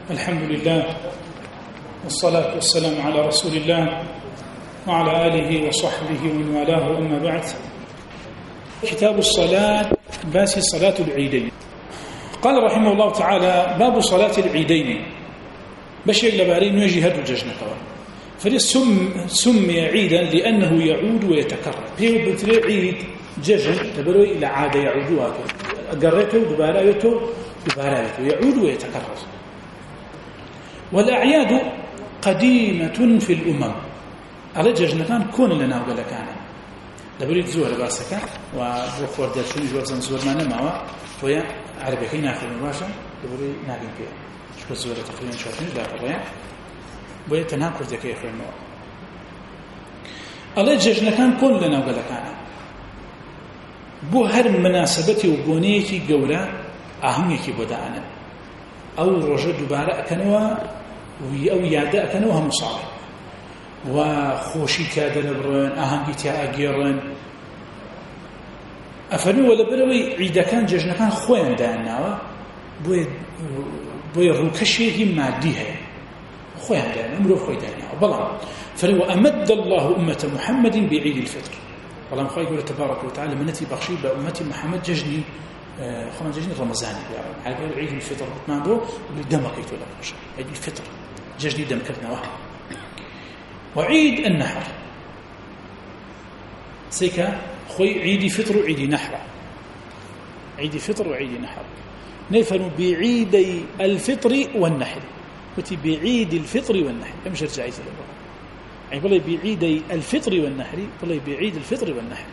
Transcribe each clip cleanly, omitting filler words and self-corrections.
الحمد لله والصلاة والسلام على رسول الله وعلى آله وصحبه ومن والاه، أما بعد. كتاب الصلاة، باسي صلاة العيدين. قال رحمه الله تعالى: باب صلاة العيدين. بشيء لبارين يجي هدو ججنك سمي عيدا لأنه يعود ويتكرر. هي بتري عيد ججن تبروي إلى عادة يعودها، قريته دبارايته يعود ويتكرر. والأعياد قديمة في الأمم. على ججن كان كون لنا وقال كان لبريد زور باسكا وبخور داشوني جواب زور ما نماوا ويا عربي كي ناخذ مباشر لبريد ناقين فيها شو زور تقريبا شوفين لا قرية ويا تناكر ذكي أخوي الموا. على ججن كان كون لنا وقال كان بو هر مناسبتي وبونيكي جورا أهميكي بدأنا أو رجل دوباره أكنوا أو يعدا أكنوا هم صالح وخوشي كادر برن أهميتي أجيرن أفنوا ولا بروي عيدا كان ججنا كان خوين دانا بوي روكشي ماديها خوين دانا مرو خوي دانا بلا فلو أمد الله أمة محمد بعيد الفطر. والله مخوي يقول تبارك وتعالى منتي بخشي بأمتي محمد ججني خمس ججني رمضاني على قول عيد الفطر ما بو دمك يتولى عيد الفطر ججني دم كرنا واحد. وعيد النحر سيكا خوي عيد فطر وعيد نحر، عيد فطر وعيد نحر. نفهم بعيدي الفطر والنحر، وتي بعيد الفطر والنحر مش رجع يزل يعني بلي بعيدي الفطر والنحر، بلي بعيد الفطر والنحر.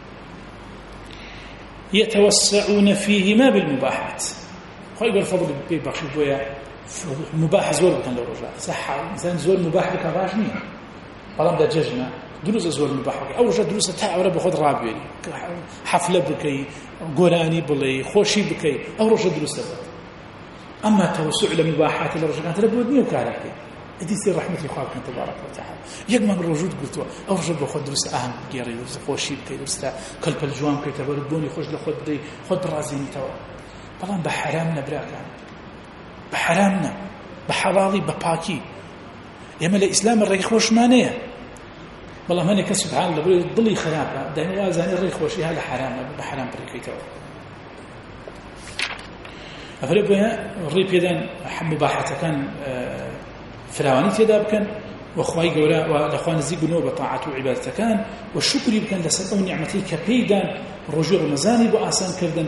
يتوسعون فيهما بالمباحات. خوي يقول فضل بيبخش بويا مباح زور كان لو رجع صح انسان زور مباح بك راشني طالما دا ججنا دروس زور مباح او رجع دروس تاع ولا باخذ رابي حفله بكي قراني بلي خوشي بكي او رجع دروس. اما توسع لمباحات اللي رجع كانت لابد وكاركتي ادي سير رحمه الله تبارك وتعالى يجمع الوجود قلت او رجع باخذ دروس اهم غير دروس خوشي بكي دروس كل بالجوان كي تبردوني خوش لخد خد رازين تو طالما بحرامنا براكان بحرامنا بحلالي بباكي يما الإسلام الريخ وشمانية والله ماني كسبحان الله بقول ضلي خرابة دائما وازاني الريخ وشي هذا حرام بحرام بريكيته أفرق بها الريب يدان مباحة كان فراواني تيداب كان وأخوي قولا والأخوان الزيقنوا بطاعته وعبادته كان والشكر يبكن لسلطة ونعمتي كبيدا رجوع المزاني بآسان كردن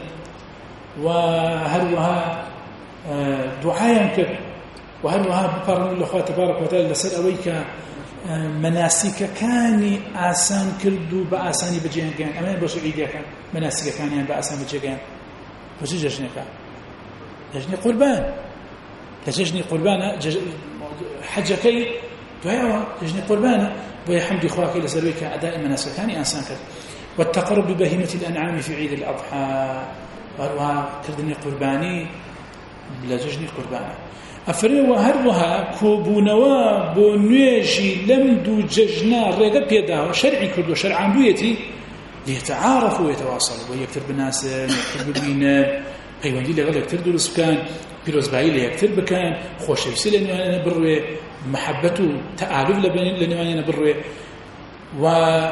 وهروها دعاء كر وهروها بقرن الله تبارك وتعالى لسر أويك مناسك كاني آسان كردو بآساني بجيان كان أمان بوسو عيديا كان مناسك كاني بآسان بجيان وزي ججني كان ججني قربان لججني قربان حجكي دعاء ججني قربان ويا حمد إخواك لسر أويك أداء مناسك كاني آسان كرد والتقرب ببهيمة الأنعام في عيد الأضحى وهروها كردني قرباني بلا ججني قربانه أفرين وهروها كوبونوا بونيجي لمدو ججنا ريقا بيدا وشرعي كردو شرعان دويتي ليتعارفوا ويتواصلوا ويكتر بالناس يكتر بالبينان قيواندي لغا يكتر دروس كان بيروز بايلي يكتر بكان خوش يفسي لأنه بروي محبته تآلف لأنه بروي و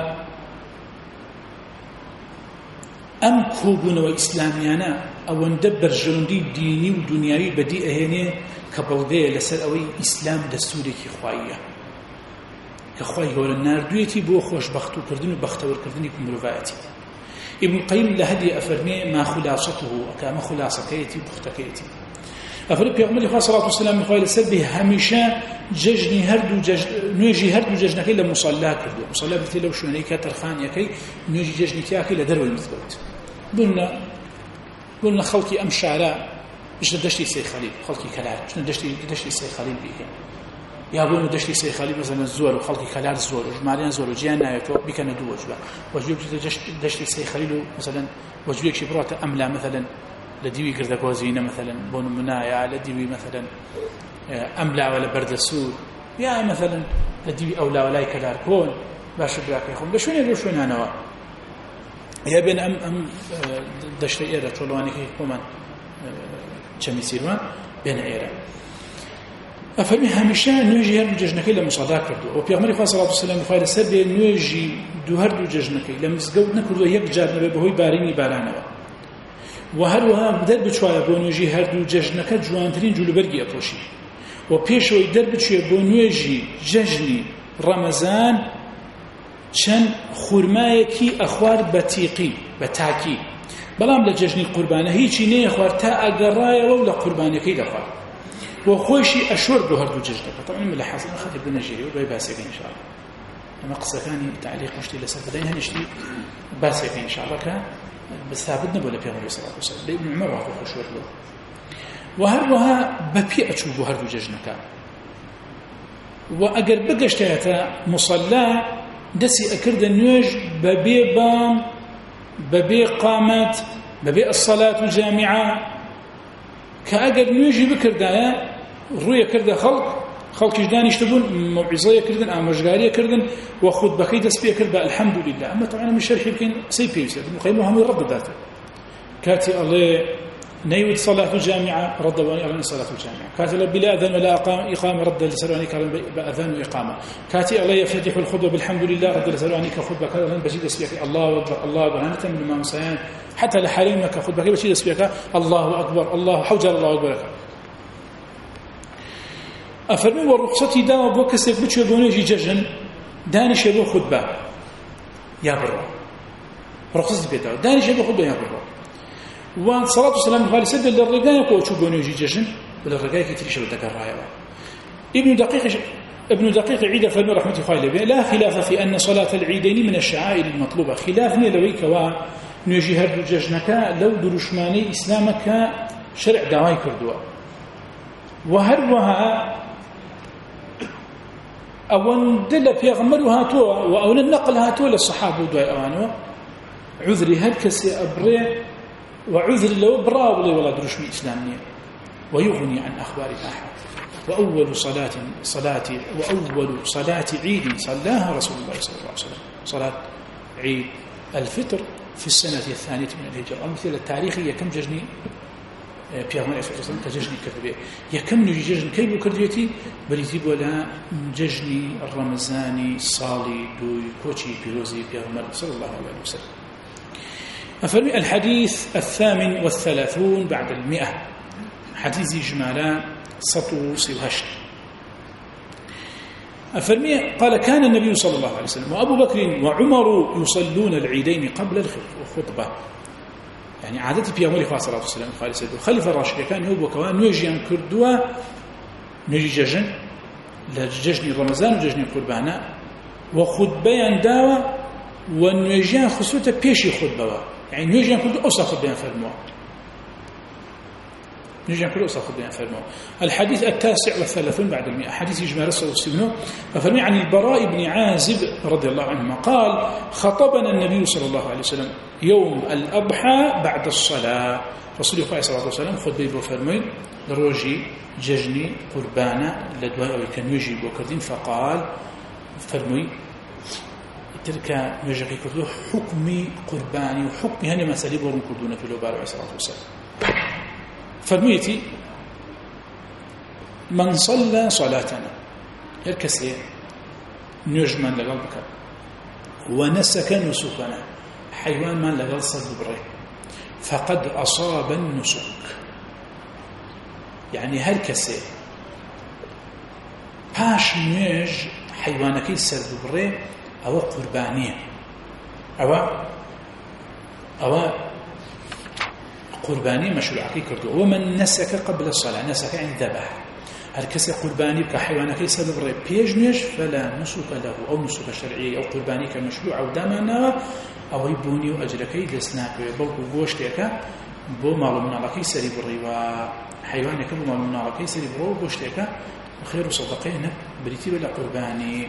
أم كوبونوا إسلاميانا أو ندبر جلندي ديني ودنياوي بديئة هنا كبودية لسر أوي إسلام دستوري كخوائية كخوائي قول النار دويتي بو خوش بختو كردن وبختور كردني كمروفاتي. ابن القيم لهدي أفرمي ما خلاصته وكما خلاصتيتي بختكيتي أفرمي يوم الله صلى الله عليه وسلم قال لسر هميشا ججني هردو نيجي هردو ججنكي لمصلى كردو مصلى بتي لو شوني كترخان يكي نيجي ججني كاكي لدرو المثبت قلنا خلقي أم شعراء إيش دشتي سي خليل خلقي كلار إيش دشتي سي خليل بيه يا بقولنا دشتي سي خليل مثلا الزور وخلقي كلار زور وجمالين زور وجيانا يتو بكنا دو وجبة وجيب دشتي سي خليل مثلا وجبيك شبرات أملا مثلا لديوي قرد كوزينة مثلا بون منايا لديوي مثلا أملا ولا برد السور يا مثلا لديوي أولا ولا كلار كون باش براك يخون بشون أنا يا بين أم دشتي إيرة طولواني كي كمان چەمی سیروان بێنە ئێرە أفرمي هەمیشە نوێژی هەردوو جەژنەکەی لە مصادا کردو و پێغمبەری خوا صلی الله علیه و سلم خوای لەسەر بێ نوێژی هەردوو جەژنەکەی لە مزگەوت نەکردووە یەک جار نەبێ بەهۆی بارینی بارانەوە و هەروەها دەربچوایە بۆ نوێژی هەردوو جەژنەکە جوانترین جلوبەرگی ئەپۆشی و پێشەوەی دەربچوێ بۆ نوێژی جەژنی ڕەمەزان چەند خورمایەکی ئەخوار بە تیقی بە تاکی بەڵام لە جەژنی قوربانە هیچی نەیە خوارد تا ئەگەڕایەوە و لە قوربانەکەی دەخوارد و خۆشی ئەشۆر بۆ هەردوو جەژنەکە طبعا من لە حەزم خەتێ بنەژێری و بای باسێکە ئینشاءالله ئەمە قسەکانی تعلیق شتی لەسەر بدەین هەنیشتی باسێکە ئینشاءالله کە بەثابت نەبوو لە پێغەمبەری صلی الله علیه و سلم لە ئیبن عومەر واقع خۆشوەر بوو و هەروەها بەپێ ئەچوو بۆ هەردوو جەژنەکە و ئەگەر بگەشتایەتە مصەلا دەستی ئەکردە نوێژ بەبێ بام بەبێ قامەت بەبێ الصلاة الجامعة کە ئەگەر نوێژی بکردایە ڕوویە کردە خەڵکیش دانیشتبوون موعظەیە کردن ئامۆژگاریە کردن و خوتبەکەی دەست پێ کرد بە الحەمدولله ئەمە طبعا من شەرحی بکەین قسەی پێویستە ابن القیم هەمووی ڕەت دەداتێ کاتی ئەڵێ نەیوت صلاة الجامعة رد واني أغني صلاة الجامعة كاتي بلا أذان ولا إقامة رد لسرواني كان بأذان وإقامة كاتي الله يفتح الخطبة بالحمد لله رد لسرواني كخطبة كذا بجيد اسبيك الله أكبر الله أكبر أنا تم الإمام سيان حتى لحريمة كخطبة كيف بجيد اسبيك الله أكبر الله حوجر الله أكبر أفرمي والرخصة دا بوكسك بتشو بونيجي ججن دانش يبو خطبة يا برا رخصة بيتا دانش يبو خطبة يا برا والصلاة والسلام على سد الرجاء يقول شو بني يجي جشن ولا الرجاء كتير شو تكرر ابن دقيق عيد فلم رحمة الله لا خلاف في أن صلاة العيدين من الشعائر المطلوبة خلافني لويك ونجي هرد جشنك لو درشماني إسلامك شرع دواي كردوا وهروها أول دل في غمرها تو وأول النقل هاتوا للصحابة ودواي أوانوا عذري هالكسي أبري وعذر لو براولي ولا درشمي إسلامية ويغني عن أخبار الأحد وأول صلاة عيد صلاها رسول الله صلى الله عليه وسلم صلاة عيد الفطر في السنة الثانية من الهجرة مثل التاريخ يكم ججني بيغمان صلى الله عليه وسلم كججني كذبية يكم نجي ججن كيف كرديتي بريتيب ولا ججني الرمزاني صالي دوي كوتشي بيروزي بيغمان صلى الله عليه وسلم أفرمي الحديث 38 بعد 100 حديث إجمالا سطو سيوهشت أفرمي قال كان النبي صلى الله عليه وسلم وأبو بكر وعمر يصلون العيدين قبل الخطبة يعني عادتي في أمور صلى الله عليه وسلم خليفة الراشد كان هو وكوان نيجي كردوا نيجي ججن لججني رمضان وججني قربانا وخطبيان داوة ونيجيان خصوصا بيشي خطبة يعني نيجي نقول أوصى خطبة فرموا نيجي نقول أوصى خطبة فرموا الحديث 39 بعد 100 حديث إجمال الصلاة والسلام ففرمي عن البراء بن عازب رضي الله عنهما قال خطبنا النبي صلى الله عليه وسلم يوم الأضحى بعد الصلاة رسول الله صلى الله عليه وسلم خطبة بفرمين روجي ججني قربانا لدواء أو كان يجي بوكردين فقال فرمي تلك نجري كردو حكمي قرباني وحكمي هني مسألة بورن كردونا في الوبار عليه الصلاة والسلام فرميتي من صلى صلاتنا الكسي نجما لقلبك ونسك نسكنا حيوان من لقل صدبره فقد أصاب النسك يعني هالكسي باش نيج حيوانك يسدبره أو قربانية أو قربانية مشروعك كردو ومن نسك قبل الصلاة نسك يعني ذبح هالكسي قرباني بك حيوانك يسبب ري بيجنش فلا نسك له أو نسك شرعي أو قرباني كمشروع أو دامنا أو يبوني وأجرك يدسناك ويبوك وغوشتك بو معلوم نالك يسري بري وحيوانك بو معلوم نالك يسري بري وغوشتك وخير صدقينك بريتي بلا قرباني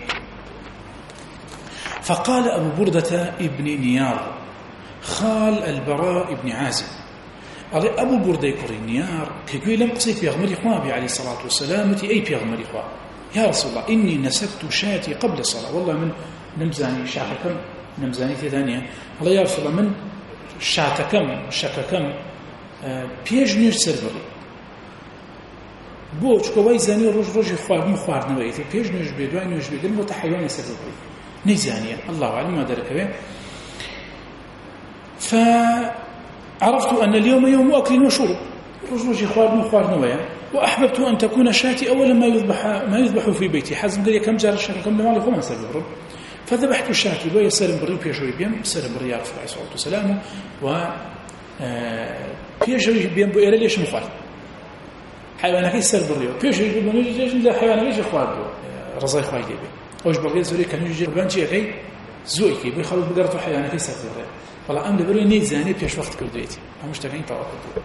فقال أبو بردة ابن نيار خال البراء بن عازب قال أبو بردة يقول نيار كيقول لم قصيك بيغمر إخوابي عليه الصلاة والسلام أي بيغمر إخواب يا رسول الله إني نسكت شاتي قبل الصلاة والله من نمزاني شاككم نمزاني ثانية الله يا رسول الله من شاتكم شككم بيجنيش سربري بۆ چکەوەی زانی ڕۆژی خواردن و خواردنەوەیەتی پێش نوێژ بێ دوای نوێژ بێ بۆ تا حیوانی سەر بڕی نەیزانیە الله أعلم ما دەرەکەوێ. فعرفت أن اليوم يوم أكل وشرب رجل خواردن وخواردنويا وأحببت أن تكون شاتي أول ما يذبح في بيتي حزم قال كم جار الشهر كم لمالي خمان سر فذبحت الشاتي وهي سر بري بيشوي بيم سر بري عليه الصلاة والسلام و بيشوي بيم بإيرا ليش مخالف حيوانك يسر بري بيشوي بيم ليش لا حيوانك ليش خوارد رزاي خواي دي أوش بقيت زوري كان يجي بانشي أخي زوجي بيخلوا بقرته حيوانك يسر بري والله أمر بري نيت زاني بيش وقت كرديتي هم مشتاقين توقف.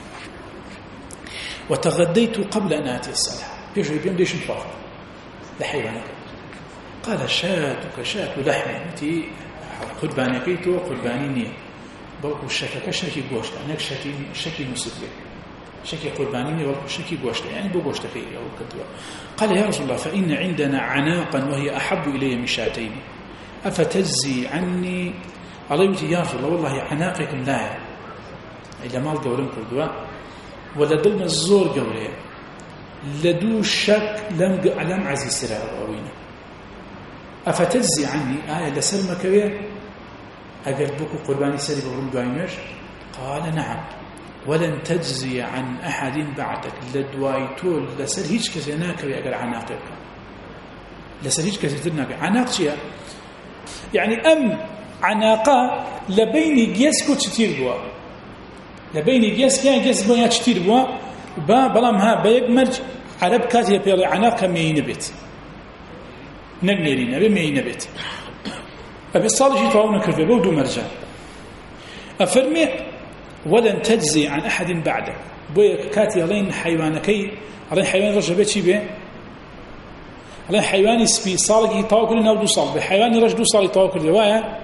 وتغديت قبل أن آتي الصلاة بيش بيم ليش مخالف لحيوانك قال شاتك شات لحم أنتي قربانكيت وقرباني نية بلكو الشكك شكي بوشت أنك شكي مسفك شكي قرباني نية بلكو شكي بوشت يعني بوشت خير أو كدوا. قال يا رسول الله فإن عندنا عناقا وهي أحب إلي من شاتين أفتجزي عني الله يا رسول الله والله عناقكم لا إلا مال قولن كردوا ولا دلنا الزور قولي لدو شك لم عزيز سراء أوينا أفتجزي عني آية لسلمك بيه أقل بكو قرباني سري بغرم دوائنوش قال نعم ولن تجزي عن أحد بعدك لدوايتول لسر هيج كزيناك بيه أقل عناقك لسر هيج كزيناك عناق شيء يعني أم عناقة لبين جيسكو تشتير بوا لبين جيس كان جيس بوا تشتير بوا بلام ها بيقمر عرب كاتي بيلي عناقة مين بيت نقنيرين أبي مين بيت أبي الصالح يتواونا كرفي بودو مرجان أفرمي ولن تجزي عن أحد بعدك بوي كاتي علين حيوانكي علين حيوان رجل بيت شي بيه علين حيواني سبي صالح يتواكل نودو صالح حيواني رجل صالح يتواكل رواية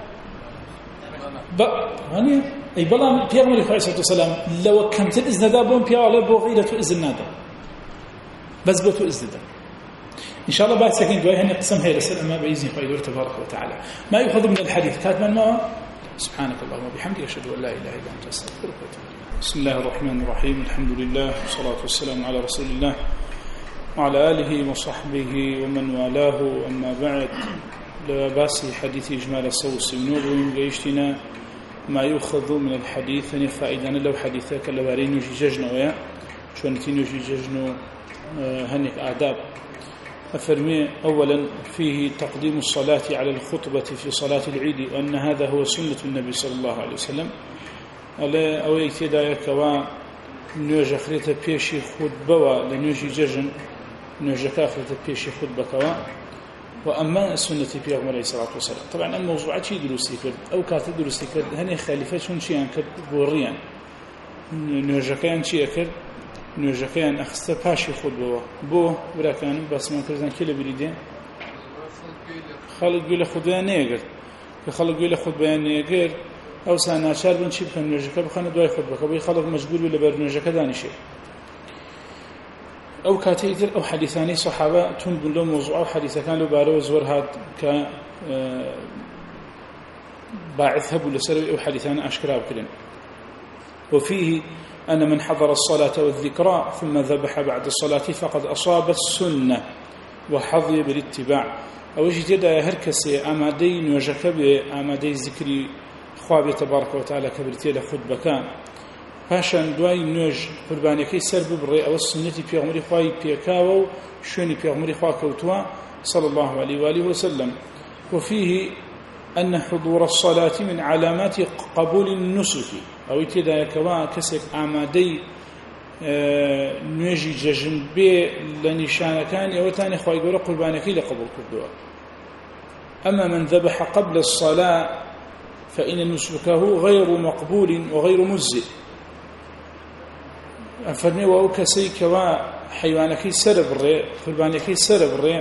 يعني أي بلان بيغمر عليه الصلاة والسلام لو كمت الإذن ذا بون بيغمر بو غيرة إذن نادا بس بوتو إذن ذا إن شاء الله بعد سكين دواء هني قسم هي رسالة ما بإذن خير تبارك وتعالى ما يؤخذ من الحديث كاتما ما سبحانك اللهم وبحمدك أشهد أن لا إله إلا أنت أستغفرك وأتوب إليك. بسم الله الرحمن الرحيم الحمد لله والصلاة والسلام على رسول الله وعلى آله وصحبه ومن والاه أما بعد لباسي حديث إجمال الصوص ونور ويشتنا ما يؤخذ من الحديث فائدة لو حديثك لوارين يجيججنا ويا شوانتين يجيججنا هنك آداب أفرمي أولا فيه تقديم الصلاة على الخطبة في صلاة العيد وأن هذا هو سنة النبي صلى الله عليه وسلم ألا أو يكتدايك ونوجه خريطة بيشي خطبة لنوجي ججن نوجه كاخريطة بيشي خطبة وأما السنة في أغمر عليه الصلاة والسلام طبعا الموضوعات شيء دروسي كرد أو كاتب دروسي كرد هني خالفة شون شيئا كرد بوريان نوجه كان شيئا كرد نوجه كان أخسته باشي خطبة بو برا كانوا بس ما كردن كله بريدين خلق يقول خطبة نيجر خلق يقول خطبة نيجر أو سنة شار بن شيء بخن نوجه كبخن دواي خطبة كبي خلق مشغول ولا برنوجه كداني شيء أو كاتيتر أو حديثاني صحابة تنقل لهم موضوع أو حديثة كان له بارو زور هاد ك باعث هبوا لسروي أو حديثان أشكرا بكلن وفيه أن من حضر الصلاة والذكرى ثم ذبح بعد الصلاة فقد أصاب السنة وحظي بالاتباع أو جديد هركسي أمادين وجكبه أمادي ذكري خوابي تبارك وتعالى كبرتي لخطبة كان پاشان دوای نوێژ قوربانیەکەی سەر ببڕێ ئەوە سنەتی پێغەمبەری خوای پێکاوە و شوێنی پێغەمبەری خوا کەوتووە صلى الله عليه وآله وسلم. وفيه أن حضور الصلاة من علامات قبول النسك أو تدايكوا كسك آمادي نوێژی جەژن بێ لە نیشانەکانی ئەوەتانی خوای گەورە قوربانیەکەی لە قبول کردووە. أما من ذبح قبل الصلاة فإن نسكه غير مقبول وغير مجزئ. أفرمي وأو كسي كوا حيوانكي سر بڕێ قوربانیەکەی سەر بڕێ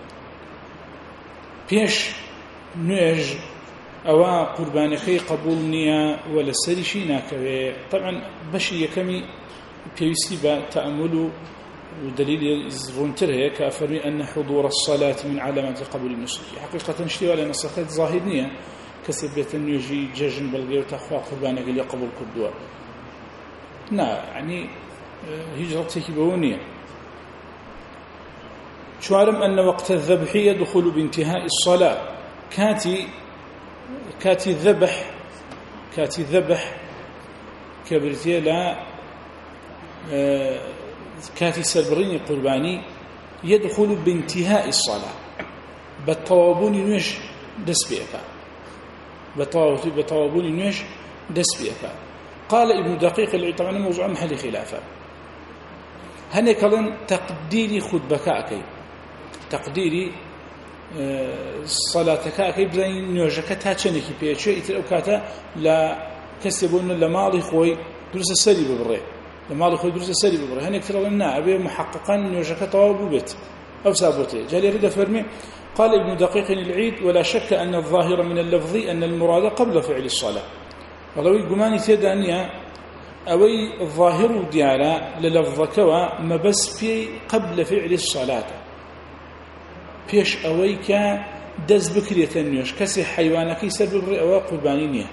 پێش نوێژ ئەوە قوربانیەکەی قبول نییە و لە سەریشی ناکەوێ. طبعا بەشی یەکەمی پێویستی بە تەأمل و ودليل ڕوونتر هەیە کە ئەفەرمی أن حضور الصلاة من علامات قبول النسك. حقيقة شتێوە لە نەسەخەت ظاهر نییە کەسێک بێتە نوێژی جەژن بەڵگەی و تەخوا قوربانیەکەی لێ قبول کردووە. نا يعني هیچ ڕەبتێکی بەوە نییە. شوارم أن وقت الذبح يدخل بانتهاء الصلاة كاتي الذبح كبرتي لا كاتي سربرين قرباني يدخل بانتهاء الصلاة بالطوابون نوش دس بيك بالطوابون نوش دس بيك. قال ابن دقيق العيد، طبعا موضوع محل خلافه، هني كلن تقديري خطبكاكي تقديري صلاتك أكي بزين نوجك تاچنكي بيچه يتر أوكاتا لا كسبون لمالي خوي درس السري ببري لمالي خوي درس السري ببري هني كثر لنا أبي محققا نوجك طواب بيت أو سابوته. جالي رد فرمي قال ابن دقيق العيد ولا شك أن الظاهر من اللفظ أن المراد قبل فعل الصلاة. ولو قماني تدانيا أوي الظاهر ديالا للفظك وما بس في قبل فعل الصلاة پیش اوی که دست بکریت نیوش کسی حیوانکی سر ببری او قربانی نیه.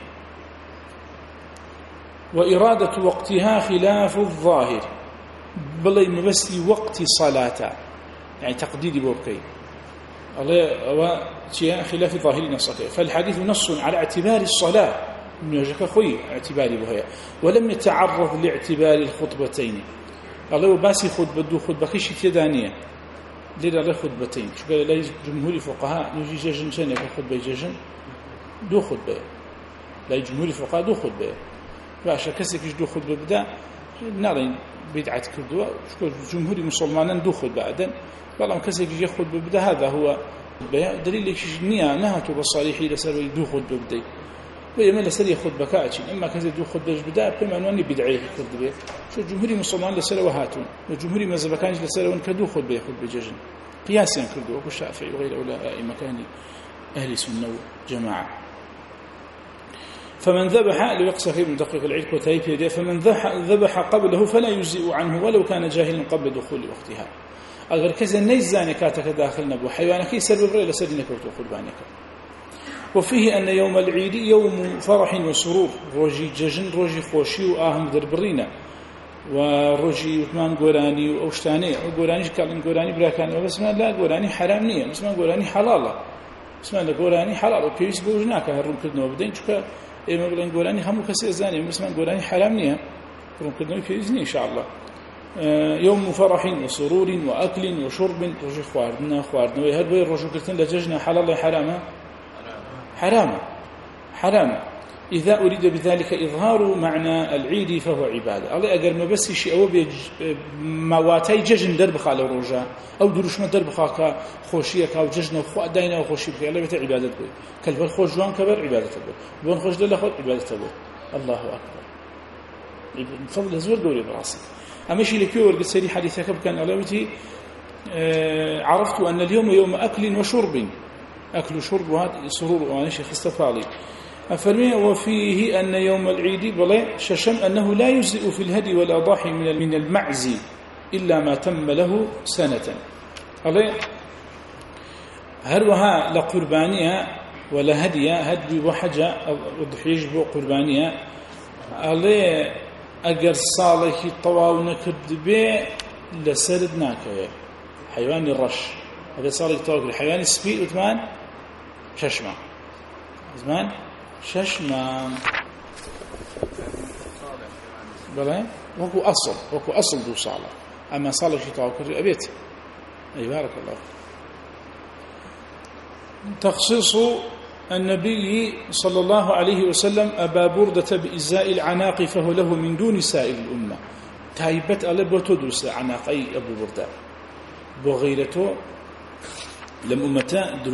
وإرادة وقتها خلاف الظاهر بلي مبسي وقت صلاة يعني تقديدي بوكي الله خلاف ظاهر نصك. فالحديث نص على اعتبار الصلاة من وجهك خوي اعتباري بها ولم يتعرض لاعتبار الخطبتين. الله باسي خطبة كيش تدانية ليلة له خطبتين. شو قال لي جمهور الفقهاء نجي ججن سنة خطبة ججن دو خطبة لا جمهور الفقهاء دو خطبة باش كسك دو خطبة بدا نارين بدعة كردوا شو جمهور المسلمين دو خطبة بعدين والله كسك يجي خطبة بدا هذا هو دليل ليش نية نهته بالصالحين لسوي دو خطبة بدي ويعمل سري خطبة كاتشين إما كذا دو خطبة بدا بما أنني بدعي خطبة شو جمهور المسلمين لسروا هاتون وجمهور مذهب كانش لسروا كدو خطبة ججن قياسا كردوا أبو الشافعي وغير أولئك مكان أهل السنة والجماعة. فمن ذبح ليقصى ابن دقيق العيد وتايب فمن ذبح قبله فلا يجزئ عنه ولو كان جاهلا قبل دخول وقتها. أغير كذا نيزاني كاتك داخل نبو حيوانك يسبب رأي لسدنك وقربانك. وفيه أن يوم العيد يوم فرح وسرور روجي ججن روجي خوشي وآهم دربرينا وروجي وثمان قراني وأوشتاني وقراني كالن قراني براكاني بس ما لا قراني حرام نية بس ما قراني حلالة بس ما لا قراني حلال وبيس بوجناك هرم كدنا وبدين شكا إما بلن قراني هم كسر زاني بس ما قراني حرام نية هرم كدنا وبيزني إن شاء الله. يوم فرح وسرور وأكل وشرب روجي خواردنا ويهرب الرجل كتن لججنا حلال حرامة حرام إذا أريد بذلك إظهار معنى العيد فهو عبادة. الله أجر ما بس شيء أو مواتي ججن درب خال الرجاء أو دروش ما درب خاك خوشيك أو ججن أو دينا أو خوشي بخير الله بيت عبادة بقول كلب خوش جوان كبر عبادة بقول بون خوش دل خود عبادة بقول الله أكبر فضل زور قولي براسي. أما شيء لكيور قد سري حديثك كان أولويتي عرفت أن اليوم يوم أكل وشرب أكل وشرب وهذا سرور وأنا شيخ استفاضي أفرمي. وفيه أن يوم العيد بلا ششم أنه لا يجزئ في الهدي والأضاحي من المعز إلا ما تم له سنة. الله هروها لقربانية ولا هدي وحجة وضحيج بو قربانية الله أجر صالح طواو نكرد به لسردناك حيوان الرش هذا صالح طواو الحيوان السبيل وثمان ششمة زمان ششمة بلى وكو أصل دو صالح أما صالح طواو كرد أبيت أي بارك الله. تخصيص النبي صلى الله عليه وسلم أبا بردة بإزاء العناق فهو له من دون سائر الأمة. تايبت ألا بوتدرس عناقي أبو بردة بغيرته لم أمتا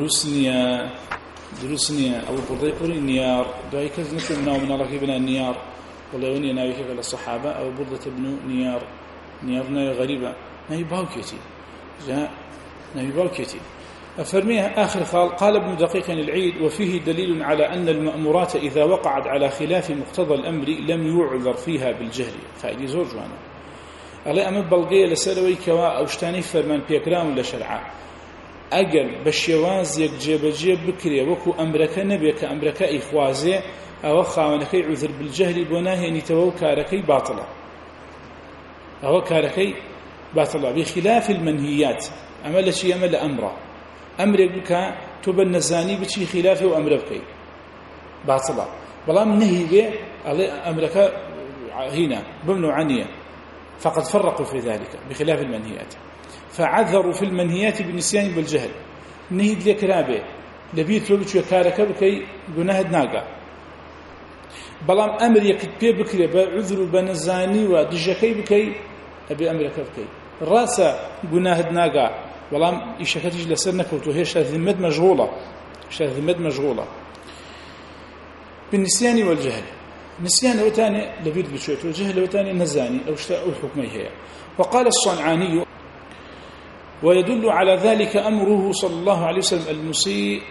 دروسني أبو بردة يقول النيار دعي كذا نكون من الله كيبنا النيار والله وني ناوي كذا الصحابة أبو بردة بن نيارنا غريبة ناوي باوكيتي جاء ناوي باوكيتي. أفرميها آخر قال ابن دقيق العيد وفيه دليل على أن المأمورات إذا وقعت على خلاف مقتضى الأمر لم يعذر فيها بالجهل. فإدي زور جوانا الله أمد بلغية لسلوي كوا أوشتاني فرمان بيكرام لشرعا أقل بشيواز يكجيب بكري وكو أمرك نبي كأمرك إخوازي أو خاونكي عذر بالجهل بناه نتوو كاركي باطلة بخلاف المنهيات أما لشي أما لأمره أمرك بك تبى النزاني بشي خلافه وأمره بكي باطلة بلام نهي به أمرك هنا بمنع عنية فقد فرقوا في ذلك بخلاف المنهيات فعذروا في المنهيات بالنسيان والجهل نهيد لك رابع لبيت لبتش كارك بكي جناهد ناقة بلام أمر يكتبه بكري بعذر بنزاني ودجكي بكي أبي أمرك بكي راسا جناهد ناقة بلام إيشكتش لسرنك وتوهيش ذمد مشغولة بالنسيان والجهل نسيان وتاني لبيت بشويت والجهل وتاني نزاني أو اشتاء الحكمي هي وقال الصنعاني ويدل على ذلك أمره صلى الله عليه وسلم المسيء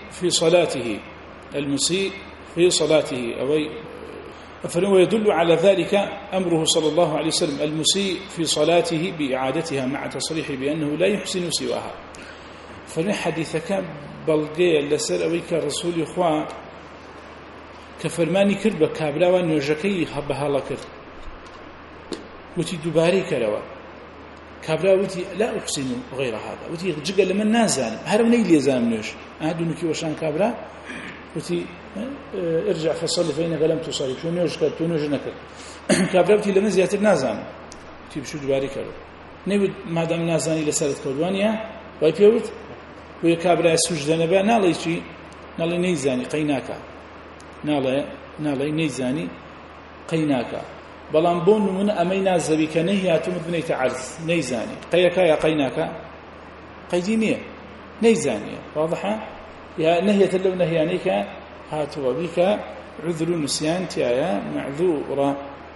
في صلاته ويدل على ذلك أمره صلى الله عليه وسلم المسيء في صلاته بإعادتها مع تصريح بأنه لا يحسن سواها فمن حديثك بلغي لسر أويك رسول إخوان كفرماني كرد بكابلا ونوجكي بهالا كرد وتي دوباري كروا كابلا وتي لا أحسن غير هذا وتي جقا لمن نازان هرم نيلي زامنوش أهدونكي وشان كابلا وتي ارجع فصلي فإنك لم تصلي شو نوج نكر كابلا وتي لمن زيادة نازان وتي بشو دوباري كروا نيود مادام نازاني لسالة كودوانيا ويبيوت ويا كابلا سجدنا بها نالي شي نالي نيزاني قيناكا ناڵێ نەیزانی قەیناکە بەڵام بۆ نمونە ئەمەی نازەوی کە نەیهاتومت بنیتە عەرز نەیزانی قەیەکە یا قەیناکە قەیدی نییە نەیزانیە واضحە یا نەهێتە لەو نەهیانەی کە هاتووە بیکە عذر و نسیان تایە مەعذوورە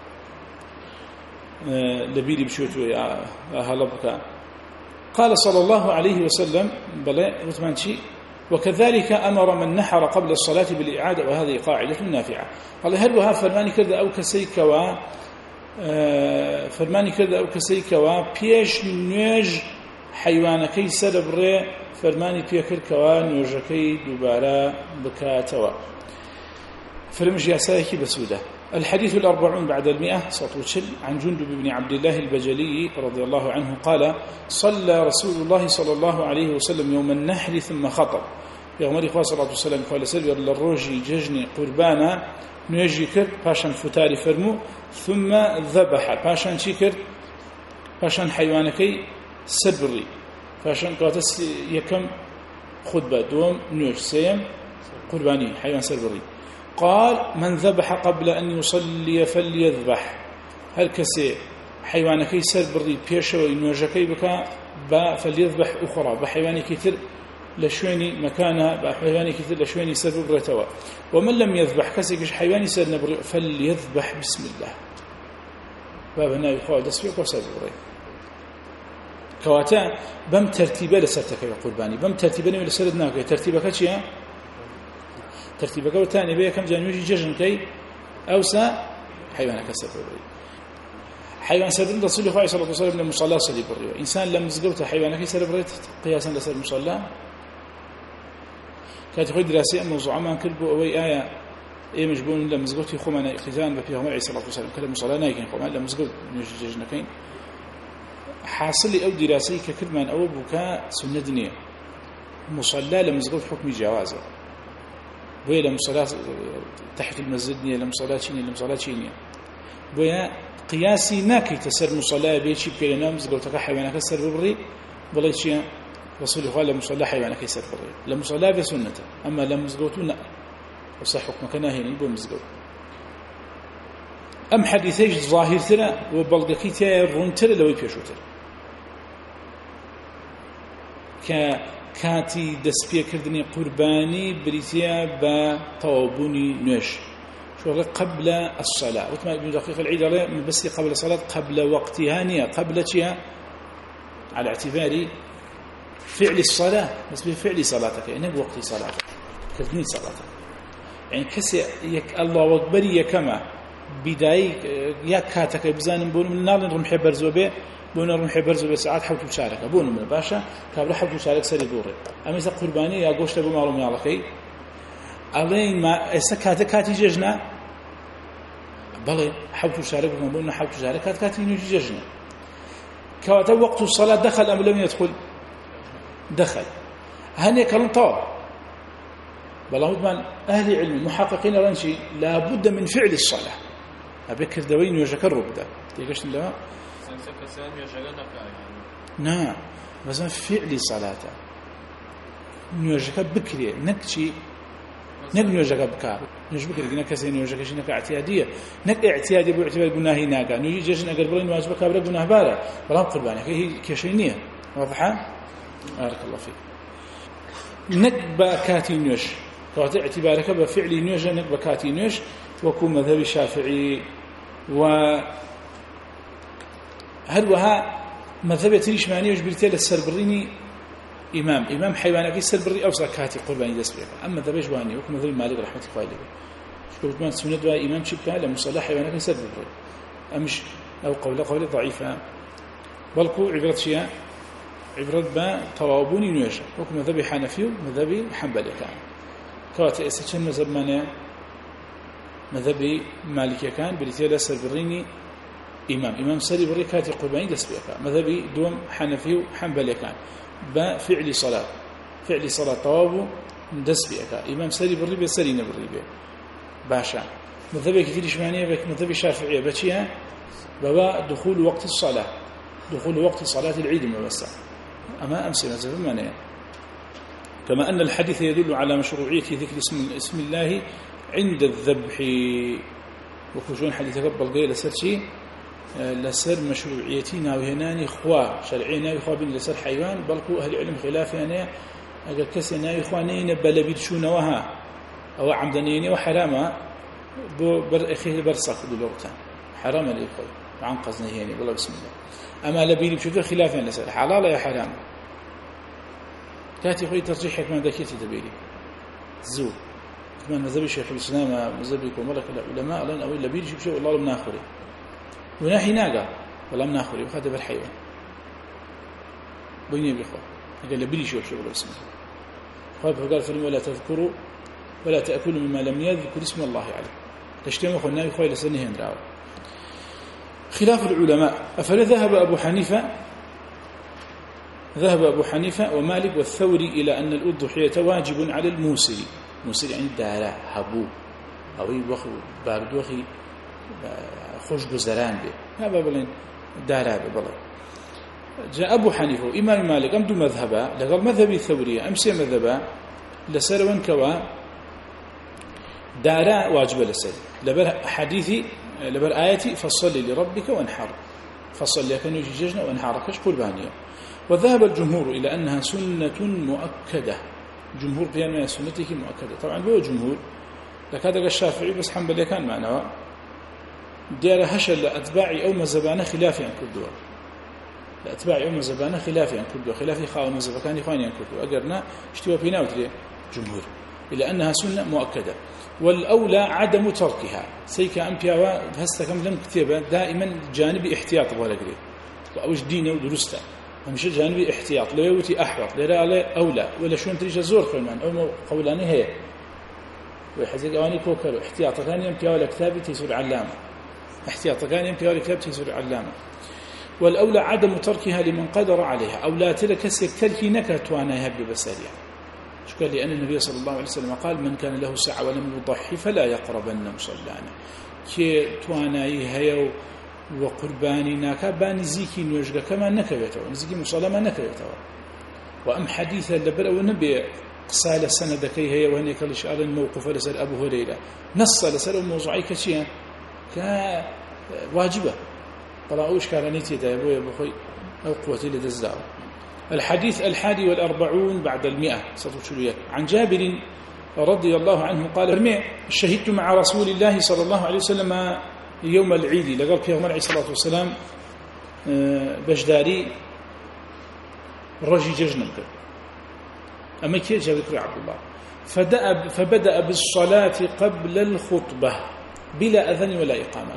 لەبیری بچوتوە هەڵە بکە قال صلى الله عليه وسلم بلى وثمان شيء وكذلك أمر من نحر قبل الصلاة بالإعادة وهذه قاعدة نافعة قال هلوها فرماني كذا أو كسيكوا بيش نيج حيوانكي سربري فرماني بيكركوا نيجكي دوبارا بكاتوا فرمج ياسايكي بسودة الحديث 40 بعد 100 سطوشل عن جندب بن عبد الله البجلي رضي الله عنه قال صلى رسول الله صلى الله عليه وسلم يوم النحر ثم خطب يغمر إخوة صلى الله عليه وسلم قال سلبي للروجي ججني قربانا نيجي كر باشان فتاري فرمو ثم ذبح باشان شكر باشان حيوانكي سبري باشان قاتس يكم خطبة دوم نيج سيم قرباني حيوان سبري قال من ذبح قبل أن يصلي فليذبح هل كسي حيوانكي سبري بيشوي نيجكي بكا فليذبح أخرى بحيواني كتير لشويني مكانها بحيواني كثير لشويني سر برتوا ومن لم يذبح كسيكش حيواني سر نبر فليذبح بسم الله باب هنا يقول دسبيك وسر بري كواتا بم ترتيبه لسرتك يا قرباني بم ترتيبه لسردناك ترتيبك شيء ترتيبك وثاني بيه كم جانوجي ججن كي اوسا حيوانك سر بري حيوان سر رسول الله صلى الله عليه وسلم من المصلى صلي بري انسان لم زغوت حيوانك سر بري قياسا لسر المصلى كانت تقول دراسة موضوع ما كربوا أوي آية مجبون لما زغوتي خمنا إختزان بفيه عمر صلى الله عليه وسلم كلام مصلانا يكين خمنا لما زغوت نججنا كين حاصل أو دراسة ككلمان أو بكاء سنة دنيا مصلى لما زغوت حكم جوازه بويا لما صلاة تحت المسجد نية لما صلاة شينية لما صلاة شينية بويا قياسي ناكي تسر مصلى بيشي بكيلنا مزغوتك حيوانك سر ببري بليت شيء رسول الله لم يصلى حيوانك يسر بري لم يصلى بسنته أما لم يزغوتنا وصح حكم كناهي يبو مزغوت أم حديثيش ظاهر ترى وبلغكي تيرون ترى لو يبيشوتر كاتي دسبيا كردني قرباني بريتيا بطوابوني نوش شو قبل الصلاة وثمان ابن دقيق العيد عليه بس قبل الصلاة قبل وقتها نية قبل تيها على اعتباري فعل الصلاة بس بفعل صلاتك يعني بوقت صلاتك كذني صلاتك يعني كسي الله أكبر يكما بداية يا كاتك بزان بون من النار نرمح برزوبه بون نرمح برزوبه ساعات حوت بشارك بون من باشا كابل حوت بشارك سري دوري أما إذا قرباني يا قوشت أبو معلوم يالكي ألين ما إسكاتك كاتي ججنا بلى حوت بشارك بون حوت بشارك كاتي نيجي ججنا كواتا وقت الصلاة دخل أم لم يدخل دخل هني كلام طواب والله من أهل علم محققين رنشي لا بد من فعل الصلاة أبكر دوين وجكر ربدا تيجش لا نعم بس فعل صلاة نيوجك بكري نكشي نيوجك بكار نيوجك بكري نكسي نيوجك شيء نك اعتيادية نك اعتيادي باعتبار جناهي ناقة نيجي جشن أقرب لين واجبك كابر جناه بارا بلام قربانك هي كشينية واضحة بارك الله فيك نك بكاتي نيوش كوات اعتبارك بفعل نيوش نك بكاتي نيوش وكون مذهب الشافعي و هل وها مذهب تريش معنيه جبرتي السربريني إمام حيوانك السربري أوصى كاتي قرباني دس بيك أما ذا بجواني وكم مذهب مالك رحمة الله عليه شكرت ما تسمونه دواء إمام شبكة لمصلى حيوانك السربري أمش أو قول ضعيفة بلكو عبرت شيء عبرت با توابوني نيوشا وكم مذهب حنفي ومذهب حنبلي كان كواتي استشن مذهب مانع مذهب مالكي كان بريتي السربريني إمام سري بري كاتي قرباني دس بيك مذهبي دوم حنفي وحنبلي كان بفعل صلاة طواب دس بيك إمام سري بري بسري نبري بيه باشا مذهبي كثير شمانية بك مذهبي شافعية بشيها بابا دخول وقت صلاة العيد المبسع أما أمس مذهب مانية كما أن الحديث يدل على مشروعية ذكر اسم الله عند الذبح وكجون حديث قبل قيل سرشي لسر مشروعيتي ناوهناني خوا شرعي ناوي خوا بين لسر حيوان بلكو أهل العلم خلاف يعني أقل كسي ناوي خوانين بلبيد شونوها أو عمدانيني وحرامة أخيه برصق دلوقتان حرام اللي يخوي عن قصني هيني والله بسم الله أما لبيد بشكل خلاف يعني لسر حلال يا حرام كاتي خوي ترجيحك ما دكيتي تبيلي زود كمان مذهب الشيخ الإسلام مذهبكم ملك العلماء لن أو لبيد شيء والله لم ناخره وناحي ناقة والله من آخر يبقى هذا بالحيوان بيني بالإخوة قال لبلي شو اسمه قال فلم ولا تذكروا ولا تأكلوا مما لم يذكر اسم الله عليه تشتموا خلنا يخوي لسنهن راو خلاف العلماء أفلا ذهب أبو حنيفة ومالك والثوري إلى أن الأضحية واجب على الموسر يعني الدارة هبو أو يبخ باردوخي خوش گزاران به هذا بلين دارا بلا جاء أبو حنيفة وإمام مالك أم دو مذهبا لقال مذهبي الثورية أمسي مذهبا لسرون كوا دارا واجب لسر لبر حديثي لبر آياتي فصل لربك وانحر فصل لكن يجي ججنا وانحركش قربانية وذهب الجمهور إلى أنها سنة مؤكدة جمهور قيام سنتك مؤكدة طبعا هو جمهور لكذا الشافعي بس حنبلي كان معناه ديار هشل لأتباعي أو مزبانة خلافي عن كردوا لأتباعي أو مزبانة خلافي عن كردوا خلافي خاو مزبكان إخواني عن كردوا أقرنا اشتوى بيناوت لي جمهور إلى أنها سنة مؤكدة والأولى عدم تركها سيكا أمبياوا بهستكم لم كتابة دائما جانبي احتياط بولقري وأوش دينه ودرسته همش جانبي احتياط لا يوتي أحوط لا عليه أولى ولا شون تريج زور خلمان أو قولاني هي ويحزق أواني كوكر احتياط ثاني أمبياوا لكتابي تيسور علامة احتياط كان يمكن لكتاب تيسر علامة والأولى عدم تركها لمن قدر عليها أو لا تلك تركي نكت وانا يهب بسريع شكرا لأن النبي صلى الله عليه وسلم قال من كان له ساعة ولم يضحي فلا يقربن مصلانا كي توانا يهيو وقرباني ناكا باني زيكي نوجد كما نكبته نزيكي مصلا ما نكبته وأم حديثا لبرأ ونبي قصال السنة كي هي وهنيك الإشارة الموقف لسل أبو هريرة نص لسل الموضوعي كشيئا كواجبة طلع أوش كارانيتي دايبويا بخي أو قوتي لدزداو الحديث 41 بعد 100 سطوشلية عن جابر رضي الله عنه قال شهدت مع رسول الله صلى الله عليه وسلم يوم العيد لقال في عليه الصلاة والسلام بجداري رجي ججنك أما كي جابر عبد الله فبدأ بالصلاة قبل الخطبة بلا أذن ولا إقامة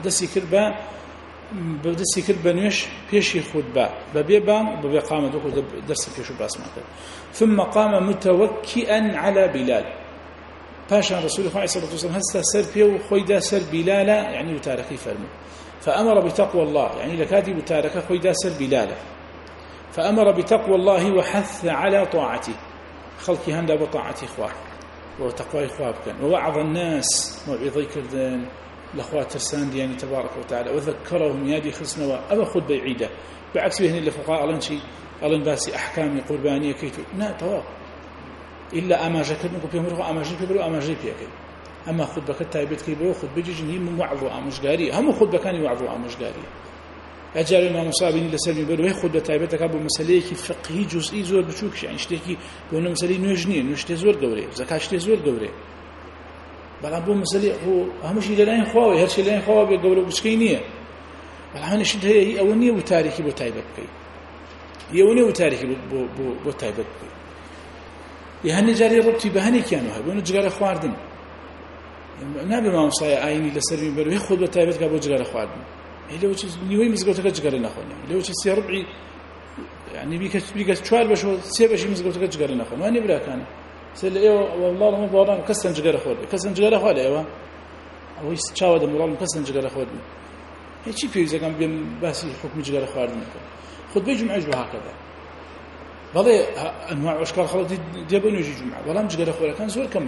دسي كربا نيش بيشي خطبة ببيبان وببيقامة درس بيشو باسمك ثم قام متوكئا على بلال باشا رسول الله صلى الله عليه وسلم هستا سر بيو خويدا سر بلالا يعني وتاركي فرمو فأمر بتقوى الله يعني لكادي وتارك خويدا سر بلالا فأمر بتقوى الله وحث على طاعته خلقي هندا بطاعة إخوة وتقوى إخوة بكن ووعظ الناس موعظي كردن الأخوات ترسان دياني تبارك وتعالى وذكرهم يادي خصنوا أبا خد بعيدة بعكس بهن اللي فقاء ألن شيء ألن باسي أحكامي قربانية كيتو نا طواق إلا أما جاكرنكو بيهم رغو أما جيب يبرو أما جيب يكي أما خد بك التايبت كي برو خد بجيجن هي موعظو أمشقاري هم خد بكاني وعظو أمشقاري أجال الإمام مصابين لسلم برو خد بتايبتك أبو مسألة فقهي جزئي زور بشوكش يعني اشتكي بأنه مسألة نوجنية نوشتي زور قوري زكاة اشتي زور قوري بەڵام بۆ مەسەلەی هەمووشی لەلایەن خواوە هەرچی لەلایەن خواوە بێ گەورە بچکەی نییە بەڵام هەنیشت هەیە هی ئەوە نییە و تاریکی بۆ تایبەت بکەیت ئەوە نییە و تاریکی بۆ تایبەت بکەیت هەنێ جارێ ڕەبتی بە هەنێکیان هەیە بۆ جگارە خواردن نابێ مامۆستای ئاینی لەسەر مینبەر هی خۆت بە تایبەت کە بۆ جگارە خواردن لەوە نیوەی مزگەوتەکە جگەرە نەخۆنێ لەوە سێ ڕبعی یعنی بیکە چوار بەشەوە سێ بەشی مزگەوتەکە جگەرە نەخۆن وانێ براکانە سل ايوه والله ما بوران كسن جگره خود كسن جگره خود ايوه او چاو د مرال كسن جگره خود هیچ پیوزه کم بیم بحثی حکم جگره خواردن میکنه خود به جمعه جو هكذا والله انواع اشكال خلط دي بنو يجي جمعه والله جگره خود كان زور كم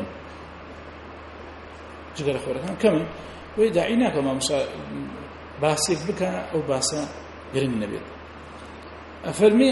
جگره خود كان كم ويدعيناك ما باسيك بك او باسا غير النبي افرمي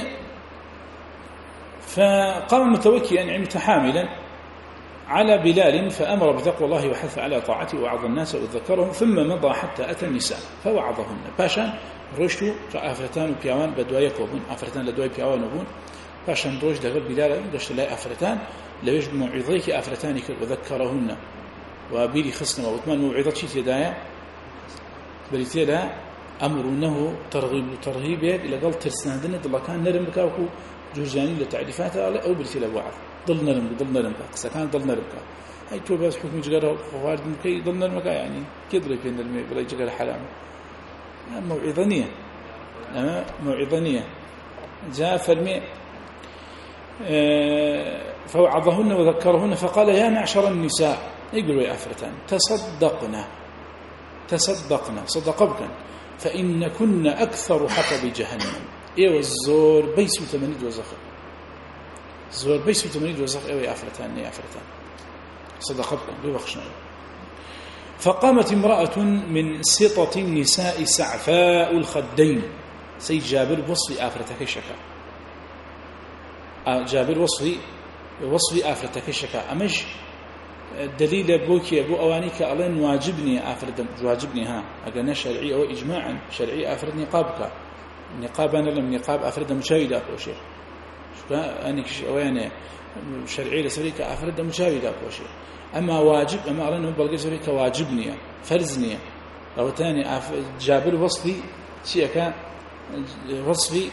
فقام متوكئا يعني متحاملا على بلال فأمر بتقوى الله وحث على طاعته ووعظ الناس وذكرهم ثم مضى حتى أتى النساء فوعظهن باشا رشتو فأفرتان وبياوان بدوايا كوبون أفرتان لدوايا بياوان وبون باشا روش دغل بلال دشت لا أفرتان لويش موعظيك أفرتانك وذكرهن وبيلي خصنا وثمان موعظة شيء يدايا بريتي لا أمرونه ترغيب إلى قال ترسنادن الله كان نرم بكاوكو جوزاني لتعريفاتها أو برسيلة وعظ ضل نرم قصة كان ضل نرم هاي تو بس حكم جقرة خوارد مكي ضل نرم يعني كدري بين المي بلا جقرة حلام موعظانية جاء فرمي فوعظهن وذكرهن فقال يا معشر النساء يقولوا يا أفرتان تصدقنا صدقبكن فإن كنا أكثر حطب جهنم ايوه الزور بيس وتمنيد وزخر زور بيس وتمنيد وزخر ايوه يا أفرتان صدقبكم ببخشنا فقامت امرأة من سطة النساء سعفاء الخدين سيد جابر وصفي آفرتك الشكا جابر وصفي آفرتك الشكا أمش دليل بوكي أبو أوانيك ألين واجبني آفرد واجبني ها أقلنا شرعي أو إجماعا شرعي آفرد نقابك نقاب أنا لم نقاب أفرد مشاهدة أو شيء أنك أواني شرعي لسريك أفرد مشاهدة أو شيء أما واجب أما أرنه بلغي سريك واجبني فرزني أو تاني جابر وصفي شيئك وصفي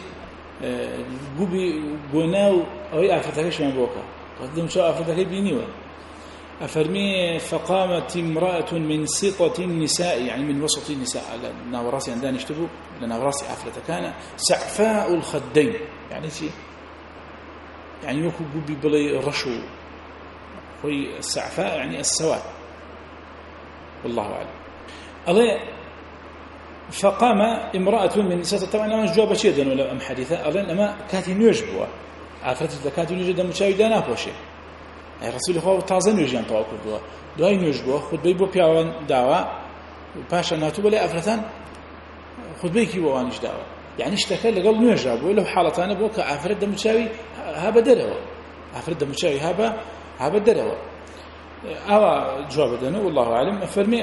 بوناو أو أفردك شو بوكا قدم شو أفردك بينيوه أفرمي فقامت امرأة من سطة النساء يعني من وسط النساء ناوراسي عندنا يشتبوا لناوراسي أفلة كان سعفاء الخدين يعني شيء يعني يكو قبي بلي رشو هي السعفاء يعني السواد والله أعلم الله فقام امرأة من نساء طبعا أنا جواب شيئا ولا أم حديثة الله أما كاتي نيجبوا عفرت الزكاة نيجد مشاهدة ناكوشي رسول الله تازه نوێژیان تەواو کردووە دوای نوێژ بووە خودبەی بۆ پیاوان داوە پاشە ناتوو بەلای ئافرەتان خودبەیەکی بۆ ئەوانیش داوە یعنی شتەکە لەگەڵ نوێژا بووە لەو حاڵەتانە بووە کە ئافرەت دەموچاوی هابە دەرەوە ئافرەت دەموچاوی هابە دەرەوە ئەوە جواب بدەن والله أعلم فەرمێ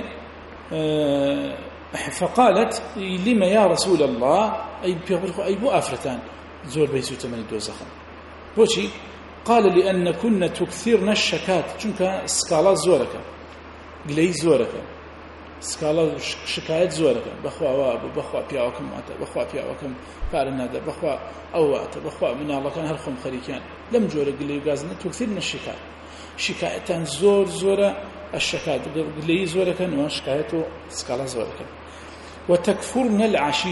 فقالت لما يا رسول الله أي بو أفرتان زور بيسو تمني دوزخن بوشي قال لأن كنا تكثرنا الشكات چونك سكالا زورك قلي زورك سكالا شكايت زورك بخوا بياوكم ماتا بخوا بياوكم فارنادا بخوا أواتا بخوا من الله كان هرخم خريكان لم جورك قلي يقازنا تكثرنا الشكات شكايتان زورة الشكات قلي زورك وشكايته سكالا زورك وتكفرنا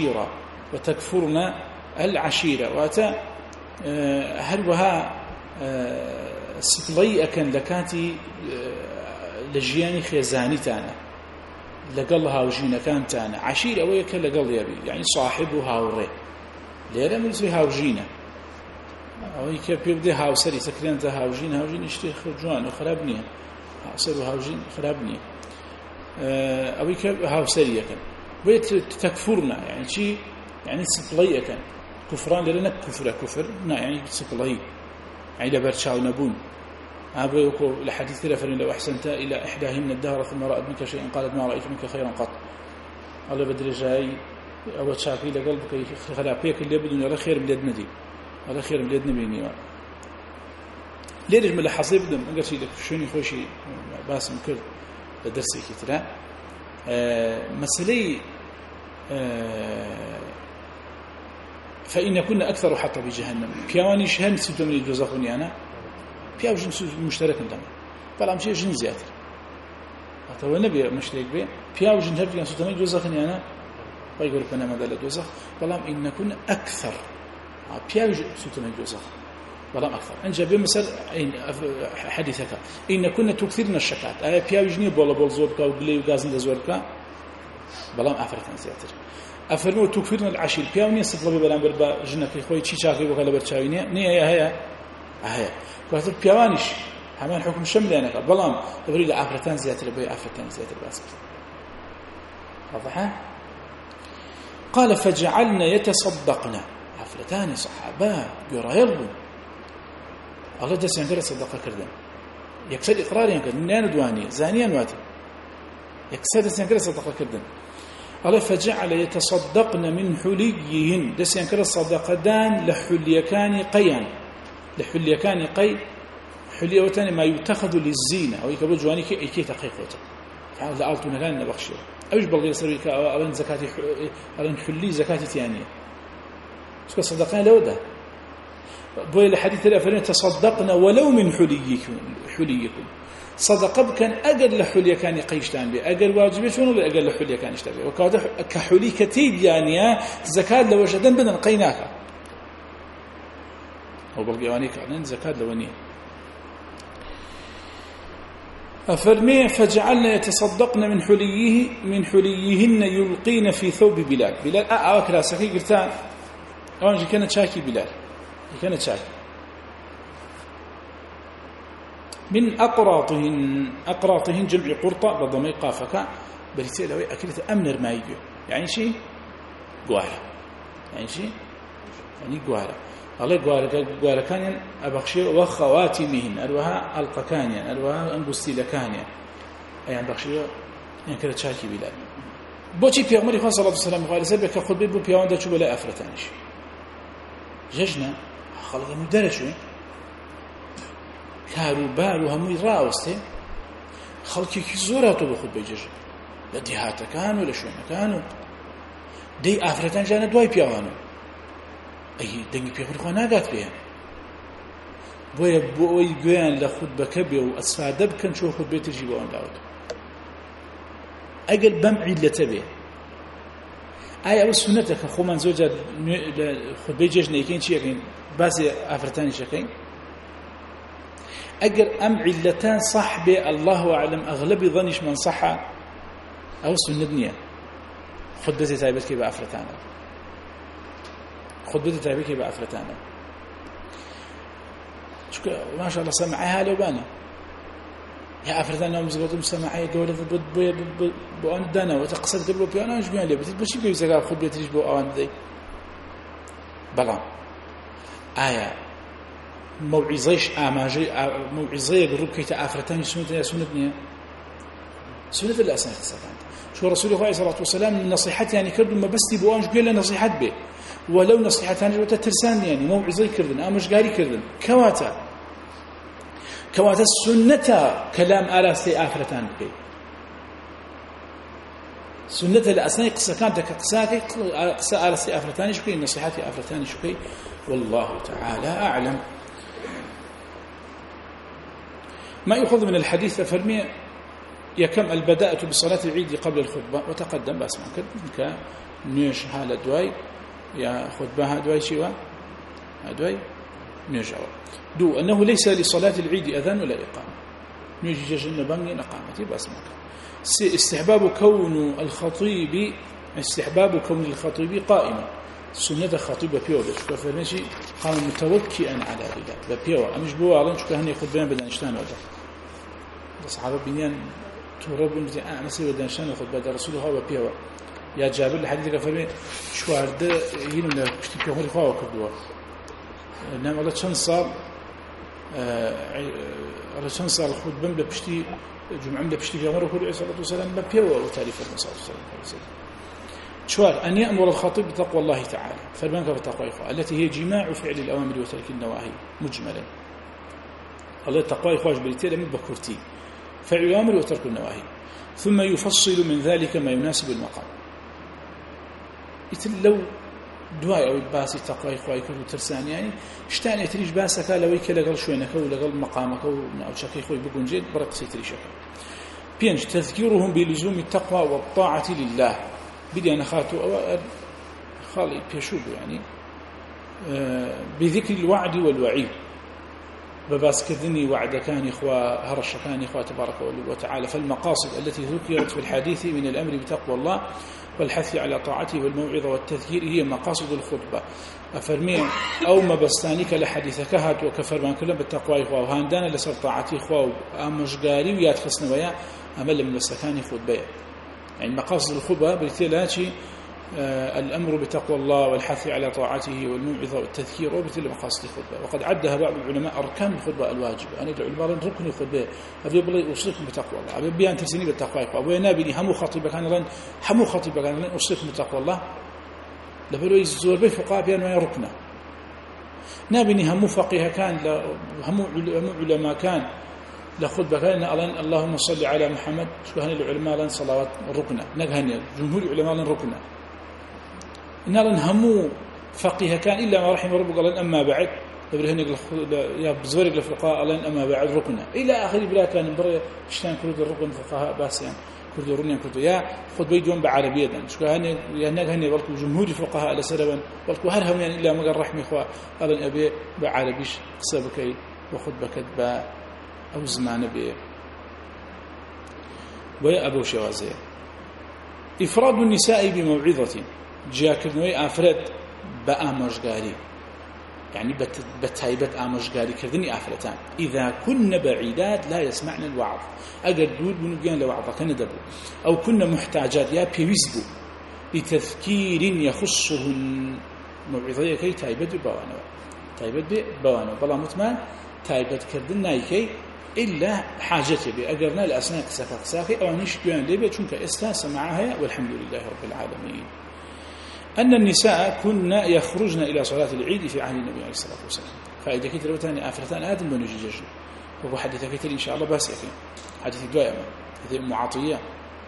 العشيرة واتا هل وها سفلي أكن لكاتي لجياني خيزاني تانا لقل هاوجين كان تانا عشيرة ويكن لقل يبي يعني صاحبه هاوري ليرا من اسمه هاوجينة ئەوەی کە پێ بدێ هاوسەری سەکرێنتە هاوژین شتێ جوان و خراپ نییە، هاوسەر و هاوژین خراپ نییە. ئەوەی کە هاوسەری یەکەن بێت تەکفورنا، یعنی چی؟ یعنی سپڵەی ئەەکەن. کوفران لێرە نەک کوفر نا، یعنی سپڵەی، یعنی لەبەر چاو نەبوون. أبوك الحديث رفر لو أحسنت إلى إحداهن الدهر ثم رأت منك شيئا قالت ما رأيت منك خيرا قط. الله بدري جاي أو تشاكي لقلبك خلابيك اللي بدون ولا خير بلاد ندي ولا خير بلاد نبيني. ليش من الحصيب بدم أنقل شيء لك شوني خوشي باسم كل درسي كتير. مسألة فإن كنا أكثر حتى بجهنم. كيواني شهن سيدون يجوزخوني أنا. بياو جنس مشترك ندم بلام شيء جنس زيادة أتوه نبي مشترك به بياو جنس هرجع سوتنا جوزخني أنا ويقول لك أنا ما دل جوزخ بلام إن كنا أكثر بياو سوتنا جوزخ بلام أكثر إن جاب مثل إن حديثك إن كنا تكثرنا الشكات بياو جنيه بولا بولزورك وقلي وجازن دزورك بلام أفرتنا زيادة أفرمو تكثرنا العشير بياو نيسف لبي بلام بربا جنك خوي شيء شاكي وكلا برشاوينه نية هي كاتب بيوانش همان حكم شمل أنا قال بلام أبريد عفرتان زيادة بي عفرتان زيادة باسكت واضح؟ قال فجعلنا يتصدقنا عفرتان صحابة يرايلون الله دس ينقل صدقة كردن يكسر إقرار ينقل نيان دواني زانيا واتي يكسر دس ينقل صدقة كردن الله فجعل يتصدقن من حليهن دس ينقل الصدقة دان لحليكان قيان لحليكان قي حليه وتاني ما يتخذ للزينة أو يكبر جواني كي تقيقوته فهذا ألتنا كان نبخشيه أوش بلغي يسوي كأولن زكاة أولن حلي زكاة ثانية شو صدقنا لو ده بوي الحديث الأفرين تصدقنا ولو من حليكم صدقة كان أجل لحليه كان قيشتان به أجل واجبه شنو أجل لحليه كان يشتبه وكذا كحلي كتير يعني زكاة لو وجدن بدنا قيناك أو بالجواني كأنن زكاة لونية أفرمي فجعلنا يتصدقن من حليهن يلقين في ثوب بلال أكلا سكي قلتان أونجي كانت شاكي بلال كانت شاكي من أقراطهن جمع قرطة بضمي قافك بريتي لوي أكلت أمنر ما يجي يعني شيء قوارة يعني قوارة الله قال كان أبخشي وخواتمهن أروها ألقكانيا أروها أنبستي لكانيا أي أبخشي يعني كده شاكي بلاد بوشي بيغمري خان صلى الله عليه وسلم قال سبك خذ بيبو بيوان دا شو بلا أفرتانش ججنا خلق مدرشو كارو بارو هموي راوسته خلقي كي زوراتو بخذ بيجج لديهاتا كانوا لشونا كانوا دي أفرتان جانا دواي بيوانو أي دنگی پێخۆی خۆ ناگات پێیان بۆیە بۆ ئەوەی گوێیان لە خوتبەکە بێ و ئەسفادە بکەن چۆ خوتبەیەکیشی بۆیان داوت ئەگەر بەم عیلەتە بێ ئایا ئەوە سونەتە کە خۆمان زۆر جار لە خوتبەی جێژنەکەین چی یەکەین باسی ئافرەتانیشەکەین ئەگەر ئەم عیلەتان صح بێ الله أعلم ئەغلەبی ظەنیشمان صحە ئەوە سونەت نییە خوتبەی تایبەت بە ئافرەتانە خطبتي تابعي بأفرتانا شكو ما شاء الله سمعها لو باني يا أفرتانا ومزغطهم سمعها قولة بوان دانا وتقصد قبل بيانا وش بيان لي بتبشي بيو زكاة خطبتي تجيب بوان ذي بلان آية موعظيش موعظية قرب كيتا أفرتاني سنة سنة الأسنة السكانت شو رسول الله صلى الله عليه وسلم نصيحتي يعني كردوا ما بستي بوانش قيل نصيحت به ولو نصيحتان جوتا ترسان يعني موعظي كردن امش غاري كردن كواتا السنة كلام آلاستي آخرتان بكي سنة الأسناء قصة كانت كقصاكي قصة آلاستي آخرتان شكي نصيحتي آخرتان شكي والله تعالى أعلم. ما يأخذ من الحديث فرمي يكم البداءة بصلاة العيد قبل الخطبة وتقدم باسم كد نيش حالة دواي يا خطبة دواي شوا دواي نيجوا دو أنه ليس لصلاة العيد أذان ولا إقامة نيجي جنة بني إقامتي باسم استحباب كون الخطيب قائما سنة خطيب ببيوة بشكوه فرميشي قام متوكئا على رجال ببيوة أمش بوا على شكوه هني خد بيان بدانشتان وده الصحابة بنيان توربون بزي نسي بدانشتان وخد بدا رسوله هو ببيوة يا جابر الحديث فرمي شوارده هينو لا بشتي بيوه خوا وكردوه نعم الله شن صار على شن صار خد بيان بشتي جمعة بشتي في عمره عليه الصلاة والسلام ببيوة وتاريخ الرسول صلى الله عليه وسلم شوار أن يأمر الخطيب بتقوى الله تعالى فربانك بالتقوى التي هي جماع فعل الأوامر وترك النواهي مجملا الله التقوى إخواج بريتي لم بكرتي فعل الأوامر وترك النواهي ثم يفصل من ذلك ما يناسب المقام يتل لو دواء أو باسي تقوى إخواج كل ترسان يعني اشتاني تريج باسك لويك لقل شوينك ولقل مقامك أو شكي إخواج بقون جيد برقصي تريشك بينج تذكيرهم بلزوم التقوى والطاعة لله بدي أنا خالي بيشوب يعني بذكر الوعد والوعيد بباس كذني وعد كان إخوة هرش كان إخوة تبارك وتعالى فالمقاصد التي ذكرت في الحديث من الأمر بتقوى الله والحث على طاعته والموعظة والتذكير هي مقاصد الخطبة أفرمي أو ما بستانيك لحديثك هات وكفر من كلهم بالتقوى إخوة وهاندانا لسر طاعتي إخوة ومشقاري ويات خصنا ويا أمل من بستكاني خطبة يعني مقاصد الخطبة بالتالي الأمر بتقوى الله والحث على طاعته والموعظة والتذكير وبالتالي مقاصد الخطبة وقد عدها بعض العلماء أركان الخطبة الواجبة أنا العلماء ركن الخطبة أبي بلي أوصيكم بتقوى الله أبي بيان تسني بالتقوى أبي نابني همو خطيبة كان لن همو خطيبة كان لن أوصيكم بتقوى الله لبلو يزور به فقاه بيان ما يركنا نابني همو فقيه كان همو علماء كان لخطبة كان اللهم صل على محمد شو هني العلماء لن صلوات ركنا نجهني جمهور العلماء لن ركنا إن لن همو فقيه كان إلا ما رحم ربك لن أما بعد تبرهني يا بزورك الفقهاء لن أما بعد ركنا إلى آخر بلا كان برا اشتان كرد الركن فقهاء باسيان كرد الرنيا كرد يا خطبة يدون بعربية شو هني يا نجهني بركو جمهور الفقهاء لسببا بركو هرهم يعني إلا ما قال رحمي إخوة لن أبي بعربيش سبكي وخطبة با أو زمان به ويا أبو شوازية إفراد النساء بموعظة جاكرنوي أفراد بأمجاري يعني بتايبت أمجاري كردني أفرتان إذا كن بعيدات لا يسمعن الوعظ أجر دود من جان لوعظة كندبو أو كنا محتاجات يا بيوزبو لتذكير يخصهن موعظة كي تايبت بوانو بلا متمان تايبت كردن نايكي إلا حاجته بأجرنا لأسناء كساكي أو نشكيان ليبيا چونك استاس معها والحمد لله رب العالمين أن النساء كنا يخرجن إلى صلاة العيد في عهد النبي عليه الصلاة والسلام فإذا كنت روتاني آفرتان آدم ونجيجج وهو حديث كتير إن شاء الله بس يكين حديث الدوائمة هذه معاطية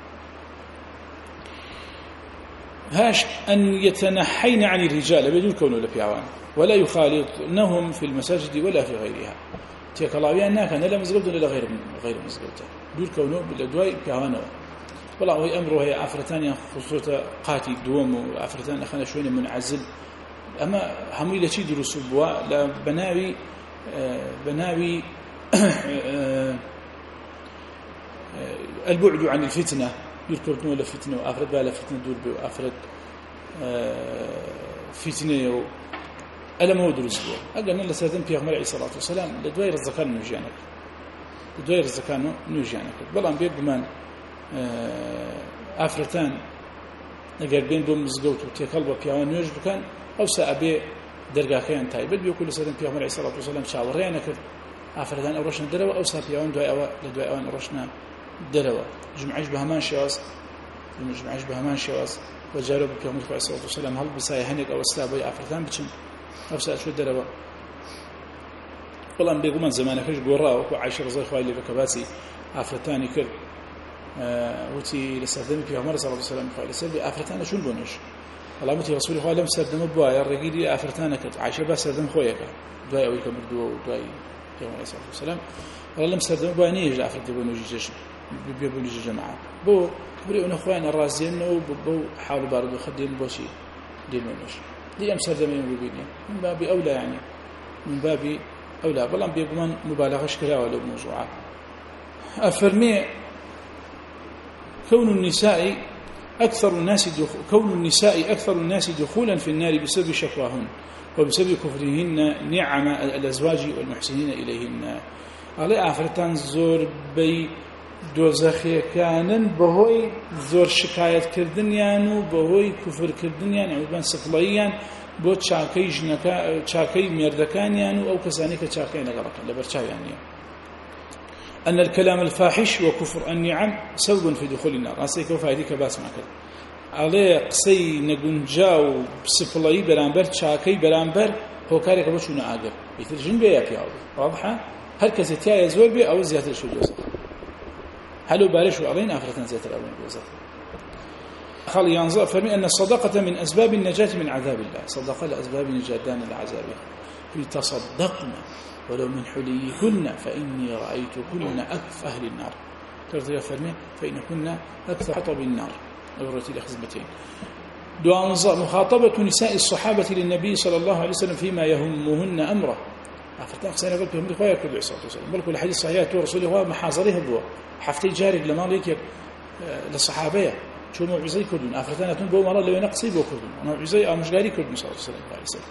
هاش أن يتنحين عن الرجال بدون كونه لبيعوان ولا يخالطنهم في المساجد ولا في غيرها تيك الله بيان كان لا مزقلت ولا غير مزقلت دور كونه بالادواء كهانه والله هو امره هي افرتان خصوصا قاتي دوم وافرتان اخنا شويه منعزل اما هم الى شي دروس بوا لا بناوي البعد عن الفتنه يذكرون ولا فتنه وافرد بلا فتنه دور بافرد فتنه ألا ما هو دروس بوا أقلنا لساتن في أغمار عليه الصلاة والسلام لدوائر الزكان نوجيانك لدوائر الزكان نوجيانك بلان بيبمان أفرتان أقل بين بوم مزقوت وتيكالبا بيوان نوج بكان أو سأبي درقاكيان تايبل بيقول لساتن في أغمار عليه الصلاة والسلام شاورينك أفرتان أورشنا دروا أو سأبيوان لدوائوان أورشنا دروا جمعيش بهمان شواز وجاروا بيوم عليه الصلاة والسلام هل بسايا هنك أو استابي أفرتان بچن أفسأل شو الدربة والله بيقول من زمانك إيش قرأ وعايشة رضي خوالي اللي بكباسي أفرتاني كر وتي لسردمي في عمر صلى الله عليه وسلم خوالي سردمي أفرتاني شو البونش والله متي رسولي خوالي لم سردم بوايا الرقيدي أفرتاني كر عايشة بس سردم خويك دواي أوي كمردو ودواي في عمر صلى الله عليه وسلم والله لم سردم بوايا نيجي أفرتاني بونوجي جماعة بو بريء نخوان الرازين وبو حاولوا باردو خدين بوشي دين ونوش دي أمسر دمين بيبيني من باب أولى يعني من باب أولى بلان بيقومان مبالغة شكرا ولا موضوعات أفرمي كون النساء كون النساء أكثر الناس دخولا في النار بسبب شكواهن وبسبب كفرهن نعم الأزواج والمحسنين إليهن. على أفرتان زور بي دۆزەخی کانن بەهۆی زۆر شکایەت کردنیان و بەهۆی کوفر کردنیان ئەوبان سفڵەییان بۆ چاکەی ژنەکە چاکەی مێردەکانیان و ئەو کەسانی کە چاکەی لەگەڵەکەن لەبەر چاویان نییە. أن الكلام الفاحش وكفر النعم سبب في دخول النار. راسيك وفايدي كباس ما كذا. عليه قصي نجنجاو سفلي برامبر شاكي برامبر هو كاري كبشون آجر. يترجم بيا بياو. واضحة؟ هل كزتيا يزور بي أو زيادة شو جوز. هلو بالش وعلينا آخرة زيادة الأول جوزات. خال ينظر فمن أن الصدقة من أسباب النجاة من عذاب الله. صدقة لأسباب نجاة من العذاب. يتصدقن ولو من حليهن فإني رأيتكن أكف أهل النار. ترضي فرمي فإن كنا أكثر حطب النار. أورتي لخزمتين. مخاطبة نساء الصحابة للنبي صلى الله عليه وسلم فيما يهمهن أمره. أفتح سنة قلت لهم بخويا كل عصر بل كل حديث صحيح ورسوله هو محاضره بوا حفتي جارب لما ليك للصحابية شو معجزي كردون أفتنا تون بوا مرة لو ينقصي بوا كردون معجزي أو مش قاري كردون صلى الله عليه وسلم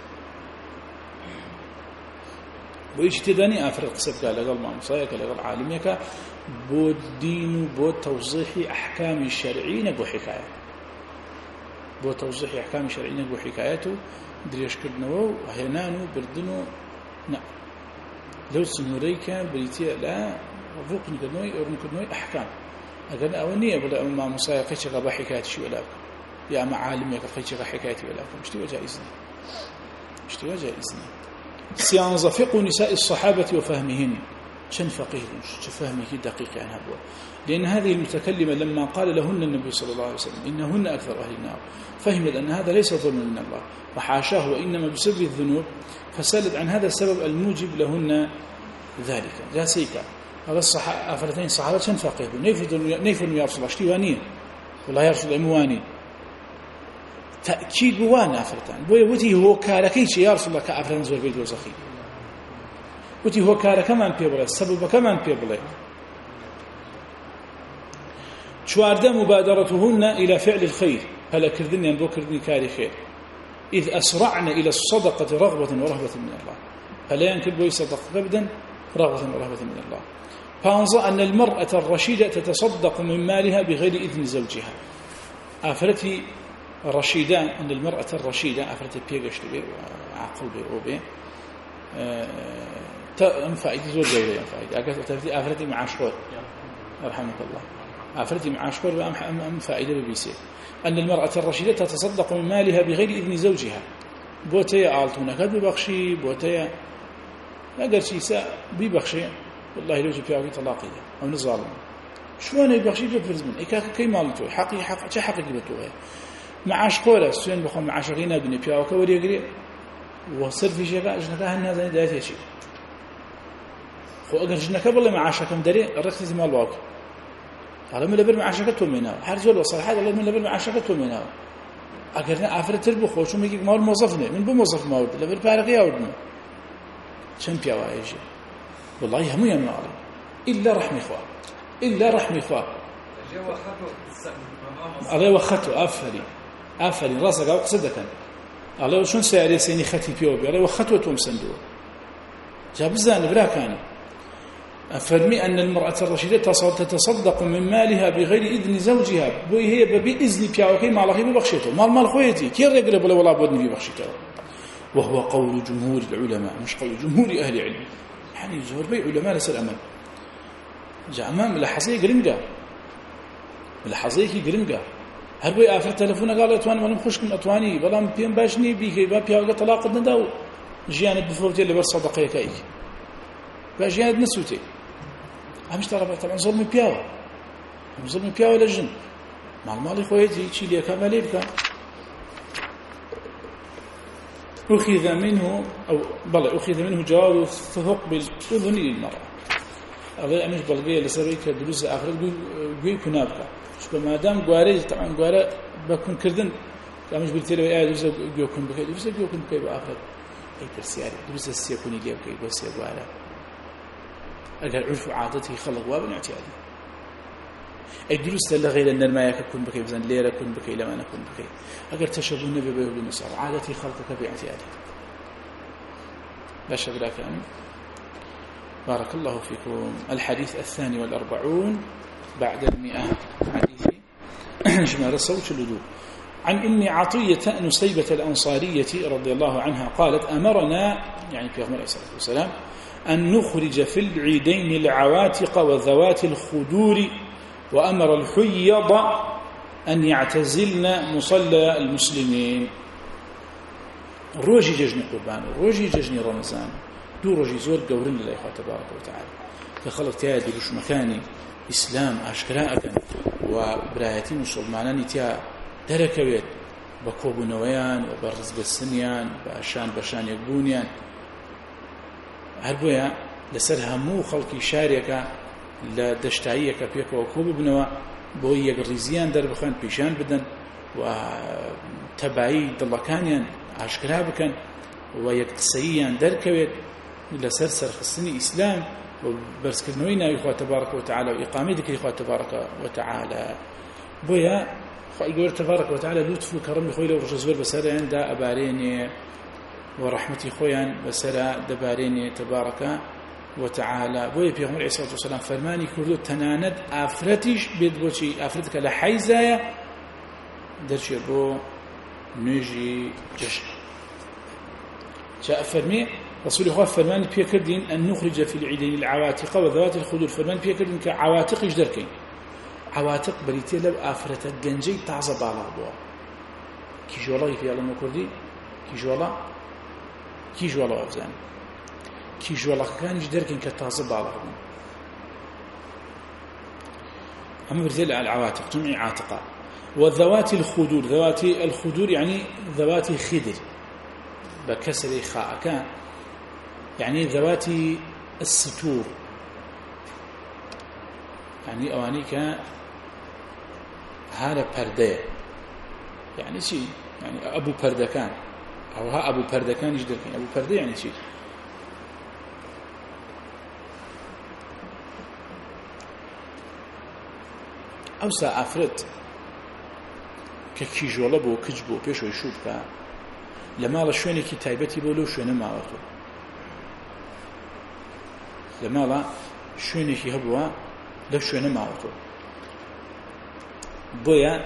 وإيش تداني أفرق قصد قال لقال ما مصايك لقال عالميك بو الدين بو توضيح أحكام الشرعين بو حكاية بو توضيح أحكام الشرعين بو حكايته دريش كردنو وهينانو بردنو لا لو سنوريك بريتيا لا ركن كدنوي أحكام أقول أولنية بلا ما مصايك خيشك بحكاية شو ولا يا معالميك خيشك حكايتي ولا مش تي وجه إذني سيانز فقه نساء الصحابة وفهمهن شن فقيه فهمه دقيق عنها بوا لأن هذه المتكلمة لما قال لهن النبي صلى الله عليه وسلم إنهن أكثر أهل النار فهمت أن هذا ليس ظلم من الله وحاشاه وإنما بسبب الذنوب فسألت عن هذا السبب الموجب لهن ذلك جاسيكا هذا أفرتين الصحابة شن فقيه نيفن يرسل اشتوانية ولا يرسل أمواني تأكيد وانا أفرتان بوي وتي هو كاركيش يرسل لك أفرتان زور بيت وزخي وتي هو كار كمان بيبله السبب كمان بيبله شوارده مبادرتهن إلى فعل الخير هلا كردن ينبو كردن كاري خير إذ أسرعن إلى الصدقة رغبة ورهبة من الله هلا ينكب يصدق قبدا رغبة ورهبة من الله فانظر أن المرأة الرشيدة تتصدق من مالها بغير إذن زوجها آفرتي الرشيدة أن المرأة الرشيدة آفرتي بيغشت بي وعقل بي وبي فائدة زور جولة فائدة آفرتي معاشور رحمك الله آفرتي معاشور وأم فائدة ببيسي أن المرأة الرشيدة تتصدق من مالها بغير إذن زوجها بوتيا آلتونك ببخشي بوتيا أقل شيء ببخشي والله لو جبت طلاقي أو نظالم شو أنا ببخشي بفرز من إيكا كي مالتو حقي جبتوها معاش قوله سوين بخون معاشقين ابن بياوكا وريقري وصل في شيء جنكا هن هذا دايت شيء خو اگر جنكا بالله معاشكم دري ركز مال واك هذا من لبر معاشكته منها حرجول وصل هذا من لبر معاشكته منها اگر افرت البخو شو ميجي مال موظفني من بموظف ماود لبر فارق ياودنا شن بياوا يجي والله هم ينال الا رحمي اخوان الا رحمي اخوان عليه وخته أفري راسك أو قصدك عليه وشون سعر يسيني ختي بيوبي عليه وخطوة مسندوه جاب الزان براكاني أفرمي أن المرأة الرشيدة تتصدق من مالها بغير إذن زوجها هي بإذن بياوكي ما الله ببخشيته مال خويتي كير يقرب ولا بودني ببخشيته وهو قول جمهور العلماء مش قول جمهور أهل العلم يعني جمهور بي علماء لسر أمام جاء أمام لحظية قرنقا لحظية قرنقا هر بوی آفر تلفون قال اتوانی ولم خوشکم اتوانی بلام پیم باشنی بیکی با پیاوگه طلاق نداو جیانت بفروتی لبر صدقه کایی با جیانت نسوتی همش طلبه طبعا ظلم پیاوه لجن مال خویتی چی لیکا مالی بکن أخذ منه جواب ثقب الأذن للمرأة هذا أمش بلغية لسريك دروس آخر قوي كنابك شو ما دام قارئ طبعا قارئ بكون كردن كامش بالتلوي آية دروس بيكون بكي دروس بيكون بكي بآخر أي برسياري دروس السيكون يجيب كي بس يقارئ أجل عرف عادته خلق وابن اعتيادي أي دروس لغير النرماء يكون بكي بزن ليرة كن بكي لما نكون بكي أقر تشبه النبي بيهود النصارى عادتي خلقك باعتيادك لا شك لك بارك الله فيكم. الحديث 42 بعد 100 حديث جمال الصوت اللدود. عن أم عطية نسيبة الأنصارية رضي الله عنها قالت أمرنا يعني في عليه الصلاة والسلام أن نخرج في العيدين العواتق وذوات الخدور وأمر الحيض أن يعتزلن مصلى المسلمين. روجي ججن قربان روجي ججن رمضان دو روجي زور قورن لله تبارك وتعالى كخلق تيادي لش مكاني إسلام أشكراء وبرايتي مسلمانان تيا دركويت بكوب نويان وبرز بالسنيان بشان يقبونيان هربويا لسر همو خلقي شاريكا لدشتايكا بيكا وكوب بنوا بوي يقريزيان در بخان بيشان بدن وتبعي دلكانيان عشكرا بكن ويقصيان دركويت لسر سرخصني إسلام وبرسكرنوينا إخوة تبارك وتعالى وإقامتك إخوة تبارك وتعالى بويا يقول تبارك وتعالى لطف وكرم خوي لو رجزور بسرع عند أباريني ورحمتي خويا بسرع دباريني تبارك وتعالى بويا في عمر عيسى والسلام فرماني كردو تناند أفرتش بيدبوشي أفرتك لحيزايا درشي بو نجي جشن جاء فرمي رسول الله فرمان بيكردين أن نخرج في العيدين العواتق وذوات الخدور فرمان بيكردين كعواتق يجدركين عواتق بريتي لو آفرتك جنجي تعزى بالا بوا كيجوالا في الله مكردي كيجوالا أفزان كيجوالا كان يجدركين كتعزى بالا هم بريتي العواتق جمع عاتقة وذوات الخدور ذوات الخدور يعني ذوات خدر بكسر خاء كان يعني ذوات الستور يعني أوانيك هذا پردة يعني شيء يعني أبو پردكان أو ها أبو پردكان يجدركين أبو پردة يعني شيء أو سأفرد ككيجولا بو كجبو بيشو يشوبك لما الله شويني كي تايبتي بولو شويني ما وقتو لما الله شويني كي هبوا لو شويني ما وقتو بويا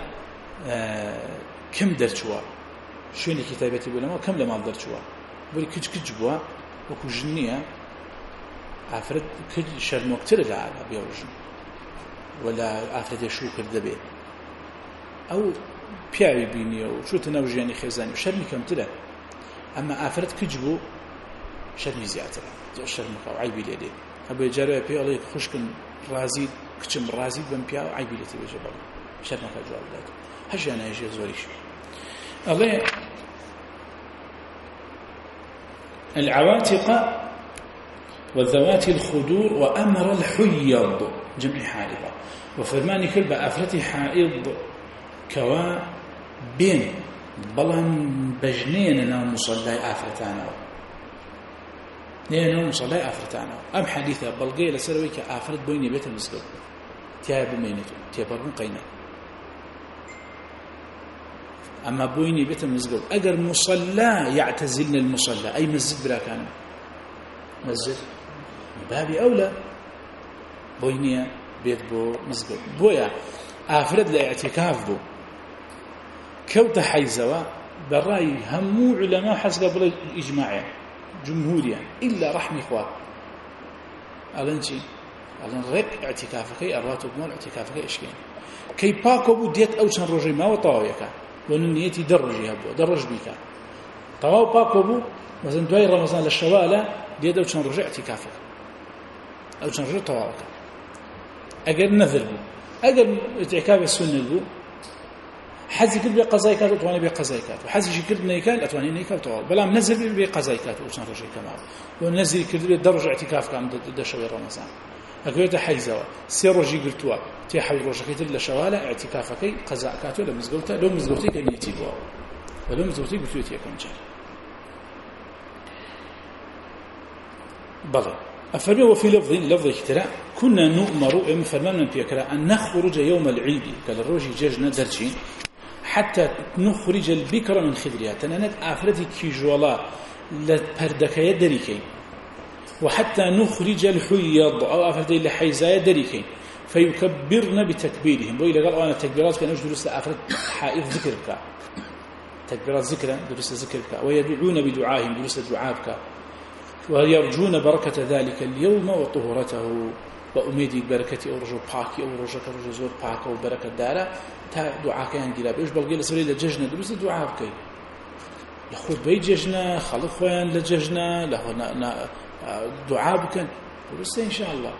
كم درچوا شويني كي تايبتي بولو كم لما درچوا بولي كج بوا وكو جنية عفرت كج شرموكتر لعلا بيوجن ولا عفرت يشو كردبي أو پیاوی بینی و شو تناوجیانی خێزانی و شەرمی کەمترە ئەمە ئافرەت کچ بوو شەرمی زیاترە شەرمەکە و عیبی لێ دێ هەبێ جارێ پێ ئەڵێ خوشکن ڕازی کچم ڕازی بم پیا و عیبی لێتی بێژە بەڵێ شەرمەکە جواب بدات هەژیان هێژێ زۆریش ئەڵێ العواتق وذوات الخدور وأمر الحيض جمع حائض وفرماني كل بأفرة حائض كوا بين بلان بجنين نام مصلى آفرتانا نام مصلى آفرتانا أم حديثة بلقي لسروي كآفرت بيني بيت المسجد تياب بمينته تيابرون قينا أما بيني بيت المسجد أجر مصلى يعتزلن المصلى أي مسجد برا كان مسجد بابي أولى بيني بيت بو مسجد بويا آفرت لاعتكاف بو كوت حيزوا بالرأي همو علماء حسب قبل إجماعيا جمهوريا إلا رحم إخوة ألنشي ألن رك اعتكافك أرواتو بمول اعتكافك إشكين كي باكو بو ديت أو شن رجي ما وطاويك وأن نيتي درجي هبو درج بيك طواو باكو بو مثلا دوي رمضان للشوالة ديت أو شن رجي اعتكافك أو شن رجي طواوك أجر نذر بو أجر اعتكاف السنة بو حزي كل بقضايكات وطواني بقضايكات وحزي كل نيكال أطواني نيكال طوال بلا منزل بقضايكات وشان رجع كمان ونزل كل درجة اعتكاف كان ضد شوي رمضان أقولت حيزوا سير رجع قلتوا تيحوي رجع كتير لشوالة اعتكافك قضاءكات ولا مزجوته لو مزجوتي كان يتيبوا ولو مزجوتي قلتوا يتيكم جال بلى أفرمي وفي لفظ اختراع كنا نؤمر فرمنا بيكرا أن نخرج يوم العيد قال الروجي ججنا درجين حتى نخرج البكر من خدرها تنانت آفرتي كيجوالا لبردك يدريكي وحتى نخرج الحيض أو آفرتي لحيزايا دريكي فيكبرن بتكبيرهم وإذا قالوا أنا تكبيرات كان أجدرس لآفرت حائض ذكرك تكبيرات ذكرا درس ذكرك ويدعون بدعائهم درس دعابك ويرجون بركة ذلك اليوم وطهورته وأميدي بركة أو رجو باكي أو رجك رجو زور باك أو بركة دارة تا دعاك ينقلا بيش بلقي لسوري لججنا درس دعابك يخوض بي ججنا خلق خوان لججنا له دعابك درس إن شاء الله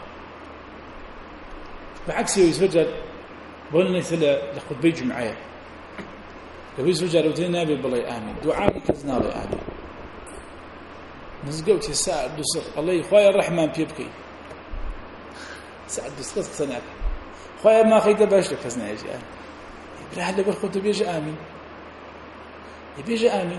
بعكس يسجل بقولنا مثل لخوض بي جمعية قبل يسجل وتينا بالله آمين دعابك كزنا الله آمين نزقوتي الساعة الدسر الله يخويا الرحمن بيبكي ساعة الدسر سنعك خويا ما خيت باشلك كزنا يجي آمين بلا حد بالخوت بيجي آمين يبيجي آمين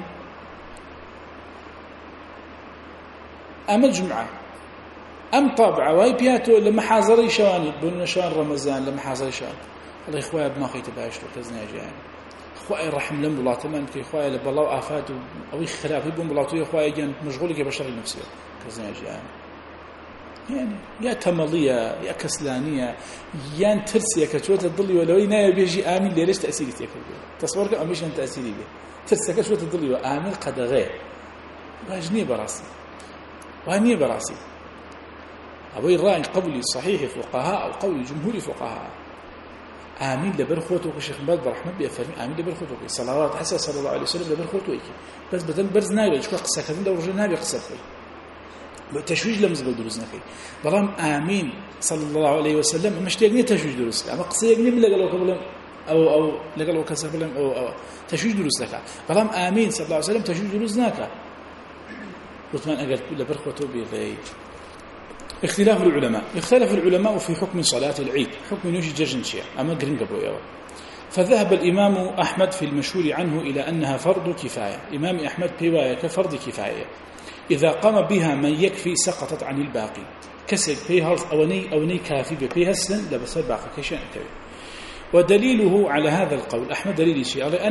أم الجمعة أم طابعة وهي بياتو لما حاضري شواني بقولنا شوان رمضان لما حاضري شوان الله يخويا ما خيت باشلك كزنا يجي آمين خويا الرحم لم الله تمام كي خويا لبالله آفات أو خلاف يبون بلاطوية خويا جن مشغولك بشر نفسه كزنا يجي يعني يا تملية يا كسلانية يا ترسية كشوت الضلي ولو يناي بيجي آمين ليش تأثيري تيكل تصورك أميش أنت تأثيري به ترسية كشوت الضلي وآمين قد غير واجني براسي واني براسي أبوي الرأي قولي صحيح فقهاء أو قولي جمهور فقهاء آمين لبرخوتك الشيخ مباد برحمة بيفرمي آمين لبرخوتك صلوات حسن صلى الله عليه وسلم لبرخوتك بس بدل برز نايل شكو قصة كذن دور رجل نابي قصة في تشويج لمز بدروزنا في برام آمين صلى الله عليه وسلم مش تيجني تشويج دروس أما قصة يجني من لقلو قبلهم أو لقلو كسبلهم أو تشويج دروس لك برام آمين صلى الله عليه وسلم تشويج دروسناك وثمان أقل لبرخوته بغير اختلاف العلماء اختلف العلماء في حكم صلاة العيد حكم نوجي ججنشيا أما قرن قبويا فذهب الإمام أحمد في المشهور عنه إلى أنها فرض كفاية إمام أحمد بيوايا كفرض كفاية إذا قام بها من يكفي سقطت عن الباقي كسب بيها أوني كافي بيها السن لبس الباقي كيشان كوي ودليله على هذا القول أحمد دليل شيء على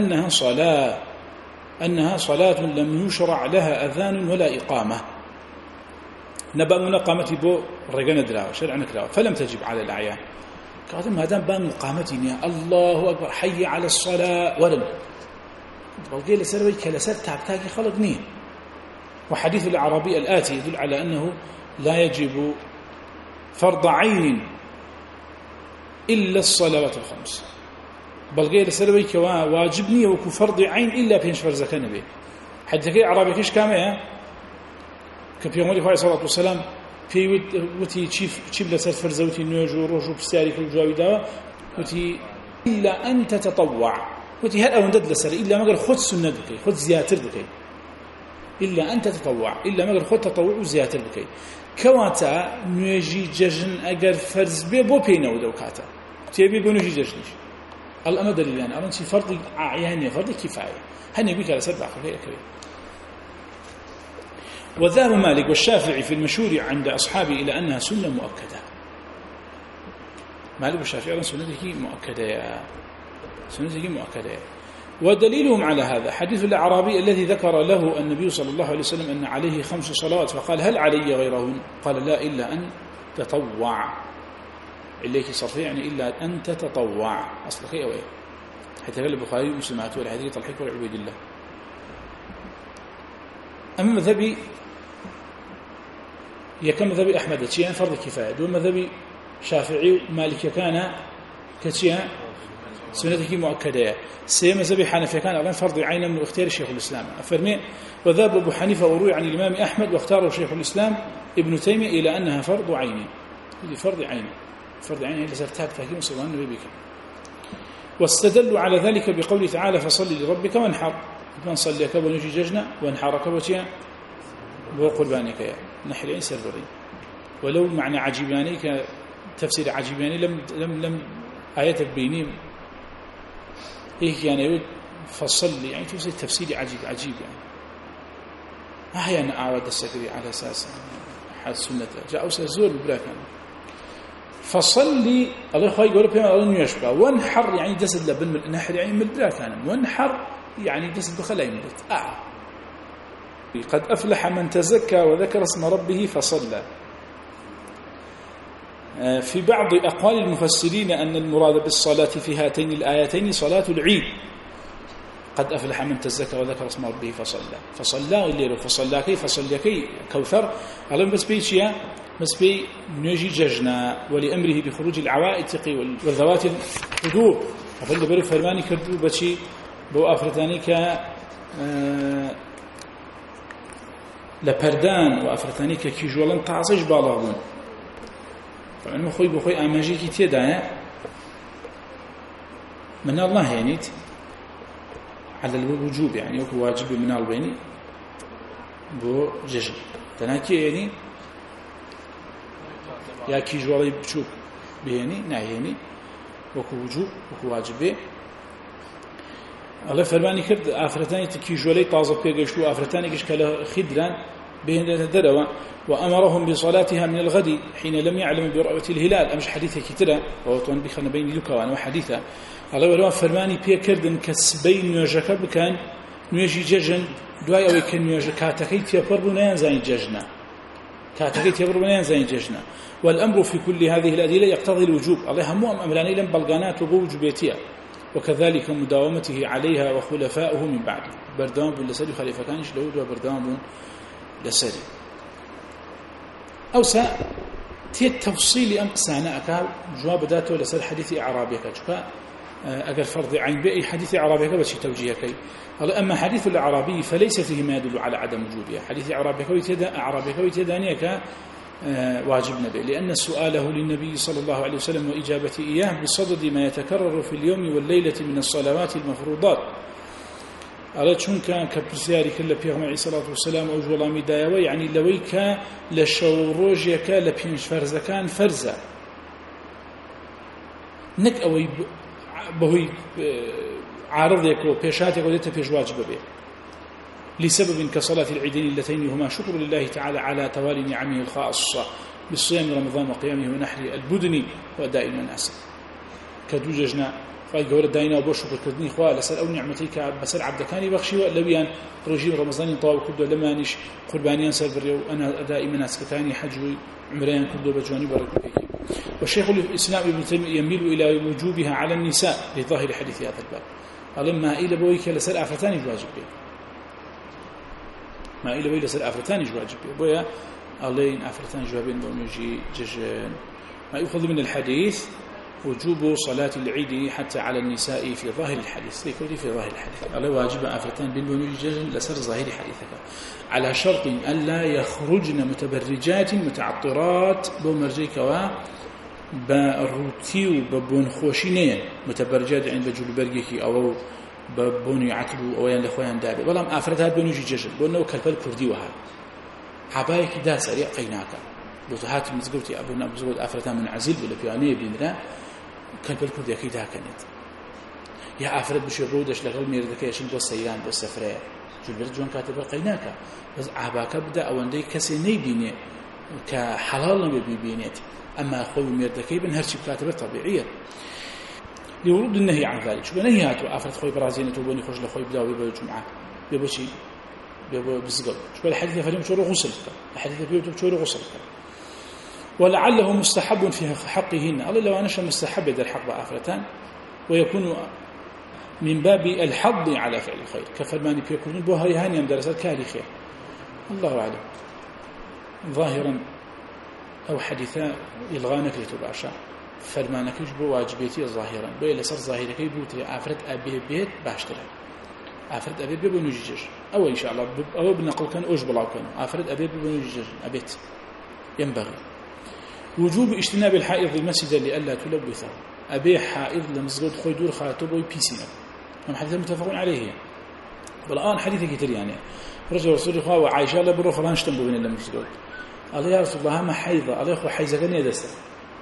أنها صلاة لم يشرع لها أذان ولا إقامة نبأ منقامتي بو رجعنا دراوة شرعنا كراوة فلم تجب على الأعيان قادم هذا بان مقامتي يا الله أكبر حي على الصلاة ورد بلقي لسروي كلاسات تعبتاكي خلقني وحديث الأعرابي الآتي يدل على أنه لا يجب فرض عين إلا الصلوات الخمس بلقي لسروي كوا واجبني وكو فرض عين إلا بينشفر زكاة نبي حديث أعرابي كيش كامية كبيرمولي عليه الصلاة والسلام في وتي تشيب لسر فرزوتي نوجو روجو بساري كل جوابي دوا وتي إلا أن تتطوع وتي هل أو ندد لسر إلا ما قال خد سنة بكي خد زياتر بكي إلا أن تتطوع إلا ما قال خد تطوع وزياتر بكي كواتا نوجي ججن أجر فرز بو بينا ودوكاتا تيبي بنوجي ججنش الأمر دليل يعني أمر شي فرض عياني فرض كفاية هني بيك على سبع خليه كبير وذهب مالك والشافعي في المشهور عند أصحابه إلى أنها سنة مؤكدة مالك والشافعي سنته مؤكدة ودليلهم على هذا حديث الأعرابي الذي ذكر له النبي صلى الله عليه وسلم أن عليه 5 صلوات فقال هل علي غيرهن قال لا إلا أن تطوع إليك صرفية يعني إلا أن تتطوع أصل خير وإيه حتى قال البخاري ومسلمات والحديث الحق والعبيد الله أما مذهبي يكم مذهبي أحمد تشيئا فرض كفاية دون مذهبي شافعي مالك كان كتشيئا سنتك مؤكدة سي مذهبي حنفي كان أيضا فرض عين من اختيار شيخ الإسلام أفرمي وذهب أبو حنيفة وروي عن الإمام أحمد واختاره شيخ الإسلام ابن تيمية إلى أنها فرض عين فرض عين اللي سرتاب تحكيم صلى الله عليه وسلم واستدلوا على ذلك بقوله تعالى فصل لربك وانحر من صليك ونجي ججنا وانحرك وتيا وقربانك يا نحرين سربرين ولو معنى عجيباني كتفسير عجيباني لم آيات بيني هيك يعني يقول فصل يعني تفسير عجيب يعني ما هي أنا أعود السكري على أساس حال السنة جاء زور براكان فصلي الله خاي يقول بهم الله يشبع وانحر يعني جسد لبن من النحر يعني من براكان وانحر يعني جسد بخلا يملت قد أفلح من تزكى وذكر اسم ربه فصلى. في بعض أقوال المفسرين أن المراد بالصلاة في هاتين الآيتين صلاة العيد. قد أفلح من تزكى وذكر اسم ربه فصلى الليل فصلى كي كوثر على بس بيشيا بس بي نجي ججنا ولأمره بخروج العوائتق والذوات الحدود فاللي بري فرماني كردو بشي بو أفرتاني ك لپردان وأفرتاني كيجولن تعصيش بالاغون فعنو خوي بخوي آماجي كي تيدايا من الله يعني على الوجوب يعني وكو واجب من البيني بو ججن تناكي يعني يا كي جوالي بشوك بيني ناهيني وكو وجوب وكو واجب الله فرماني كرد آفرتاني تكي جوالي طازب كيشتو آفرتاني كشكال خدران بين الدروا وأمرهم بصلاتها من الغد حين لم يعلم برؤية الهلال أمش حديثة كتيرة وطن بخنا بين لكوان وحديثة الله ولو فرماني بيكردن كسبين نيوجك كان نيوجي ججن دواي أو كان نيوجك كاتكي تيبربنا زين ججنا كاتكي تيبربنا زين ججنا والأمر في كل هذه الأدلة يقتضي الوجوب الله هم أمراني لم بلغانات وبوجوبيتها وكذلك مداومته عليها وخلفاؤه من بعد بردام باللسل خليفة كانش لود وبردام لسل أو سا تفصيل أمقسانا أكا جواب داته لسل حديث أعرابيك شكا أقل فرض عين بأي حديث أعرابيك بس توجيهك أما حديث الأعرابي فليس فيه ما يدل على عدم وجوبها حديث أعرابيك ويتدانيك واجب نبي لأن سؤاله للنبي صلى الله عليه وسلم وإجابته إياه بصدد ما يتكرر في اليوم والليلة من الصلوات المفروضات على چونکە کە پرسیاری کرد لە پێغەمبەر عەلەیهی سەڵات وسەلام ئەو وەڵامی دایەوە یعنی لەوەی کە لە شەو ڕۆژێکە لە پێنج فەرزەکان فەرزە نەک ئەوەی بەهۆی عارضێکەوە پێشاتێکەوە دێتە پێش واجب بێ لسبب كصلاة العيدين اللتين هما شكر لله تعالى على توالي نعمه الخاصة بالصيام رمضان وقيامه ونحر البدن وأداء المناسك كدوججنا فاي گەورە داینا بۆ شکرکردنی خوا لەسەر ئەو نعمەتەی کە بەسەر عەبدەکانی بەخشیوە لەویان ڕۆژی ڕەمەزانی تەواو کردووە لەمانیش قوربانیان سەربڕێ و ئەدای مەناسکەکانی حەج و عومرەیان کردووە بە جوانی بەڕێکوپێکی والشيخ الإسلام ابن تيمية يميل إلى وجوبها على النساء لظاهر حديث هذا الباب قال ما إلى بويك لسر أفرتان واجب به ما إلى بويك لسر أفرتان واجب به بويا ألين أفرتان جوابين بونجي ججن ما يأخذ من الحديث وجوب صلاة العيد حتى على النساء في ظاهر الحديث ليكون في ظاهر الحديث على واجب أفرتان بونجي ججن لسر ظاهر حديثك على شرط ألا يخرجن متبرجات متعطرات بمرجيك بروتي وببون خوشينين متبرجات عند جلبرجك أو ببوني عتب أو يعني لخوان دابي والله ما أفرتها بونجي ججن بونه كالبل كردي وها حبايك دا سريع قيناك بوتهات مزقوتي أبونا بزود أفرتها من عزيل ولا بيانية بيننا كالبل كردي أكيد كانت يا أفرت بشي رودش لغل ميردك يشين بو سيران بو سفرية جلبرج جوان كاتب قيناك بس عباك بدأ أو عندي كسي نيبيني كحلال نبي بينيت أما أخوي ميردكي بن هرشي بكاتبة طبيعية لورود النهي عن ذلك شو نهيات وآفرت خوي برازينة وبني خوش لخوي بداوي بالجمعة بيبوشي بزقل شو الحديث فلم تشور غسل الحديث فيه تشور غسل ولعله مستحب في حقهن الله لو أنشأ مستحب إذا الحق بآفرتان ويكون من باب الحظ على فعل الخير كفرماني بيكون بوها يهاني أم درسات كالي خير الله أعلم ظاهرا أو حديثا إلغانك لتباشا فرمانك يجب واجبيتي ظاهرا بي لسر ظاهرك يبوتري أفرد أبي بيت باشترا أفرد أبي بيت بنجيجر أو إن شاء الله أو بنقل كان أوج بلاو كان أفرد أبي بيت بنجيجر أبيت ينبغي وجوب اجتناب الحائض المسجد لألا تلبثه أبي حائض لمزغود خوي دور خاتبه بيسينا هم حديث متفقون عليه بالآن حديث كتير يعني رجل رسول الله وعائشة لبرو فلان شتنبو بين المسجد قال يا رسول الله ما حيضة قال يا أخو حيزة كان يدسته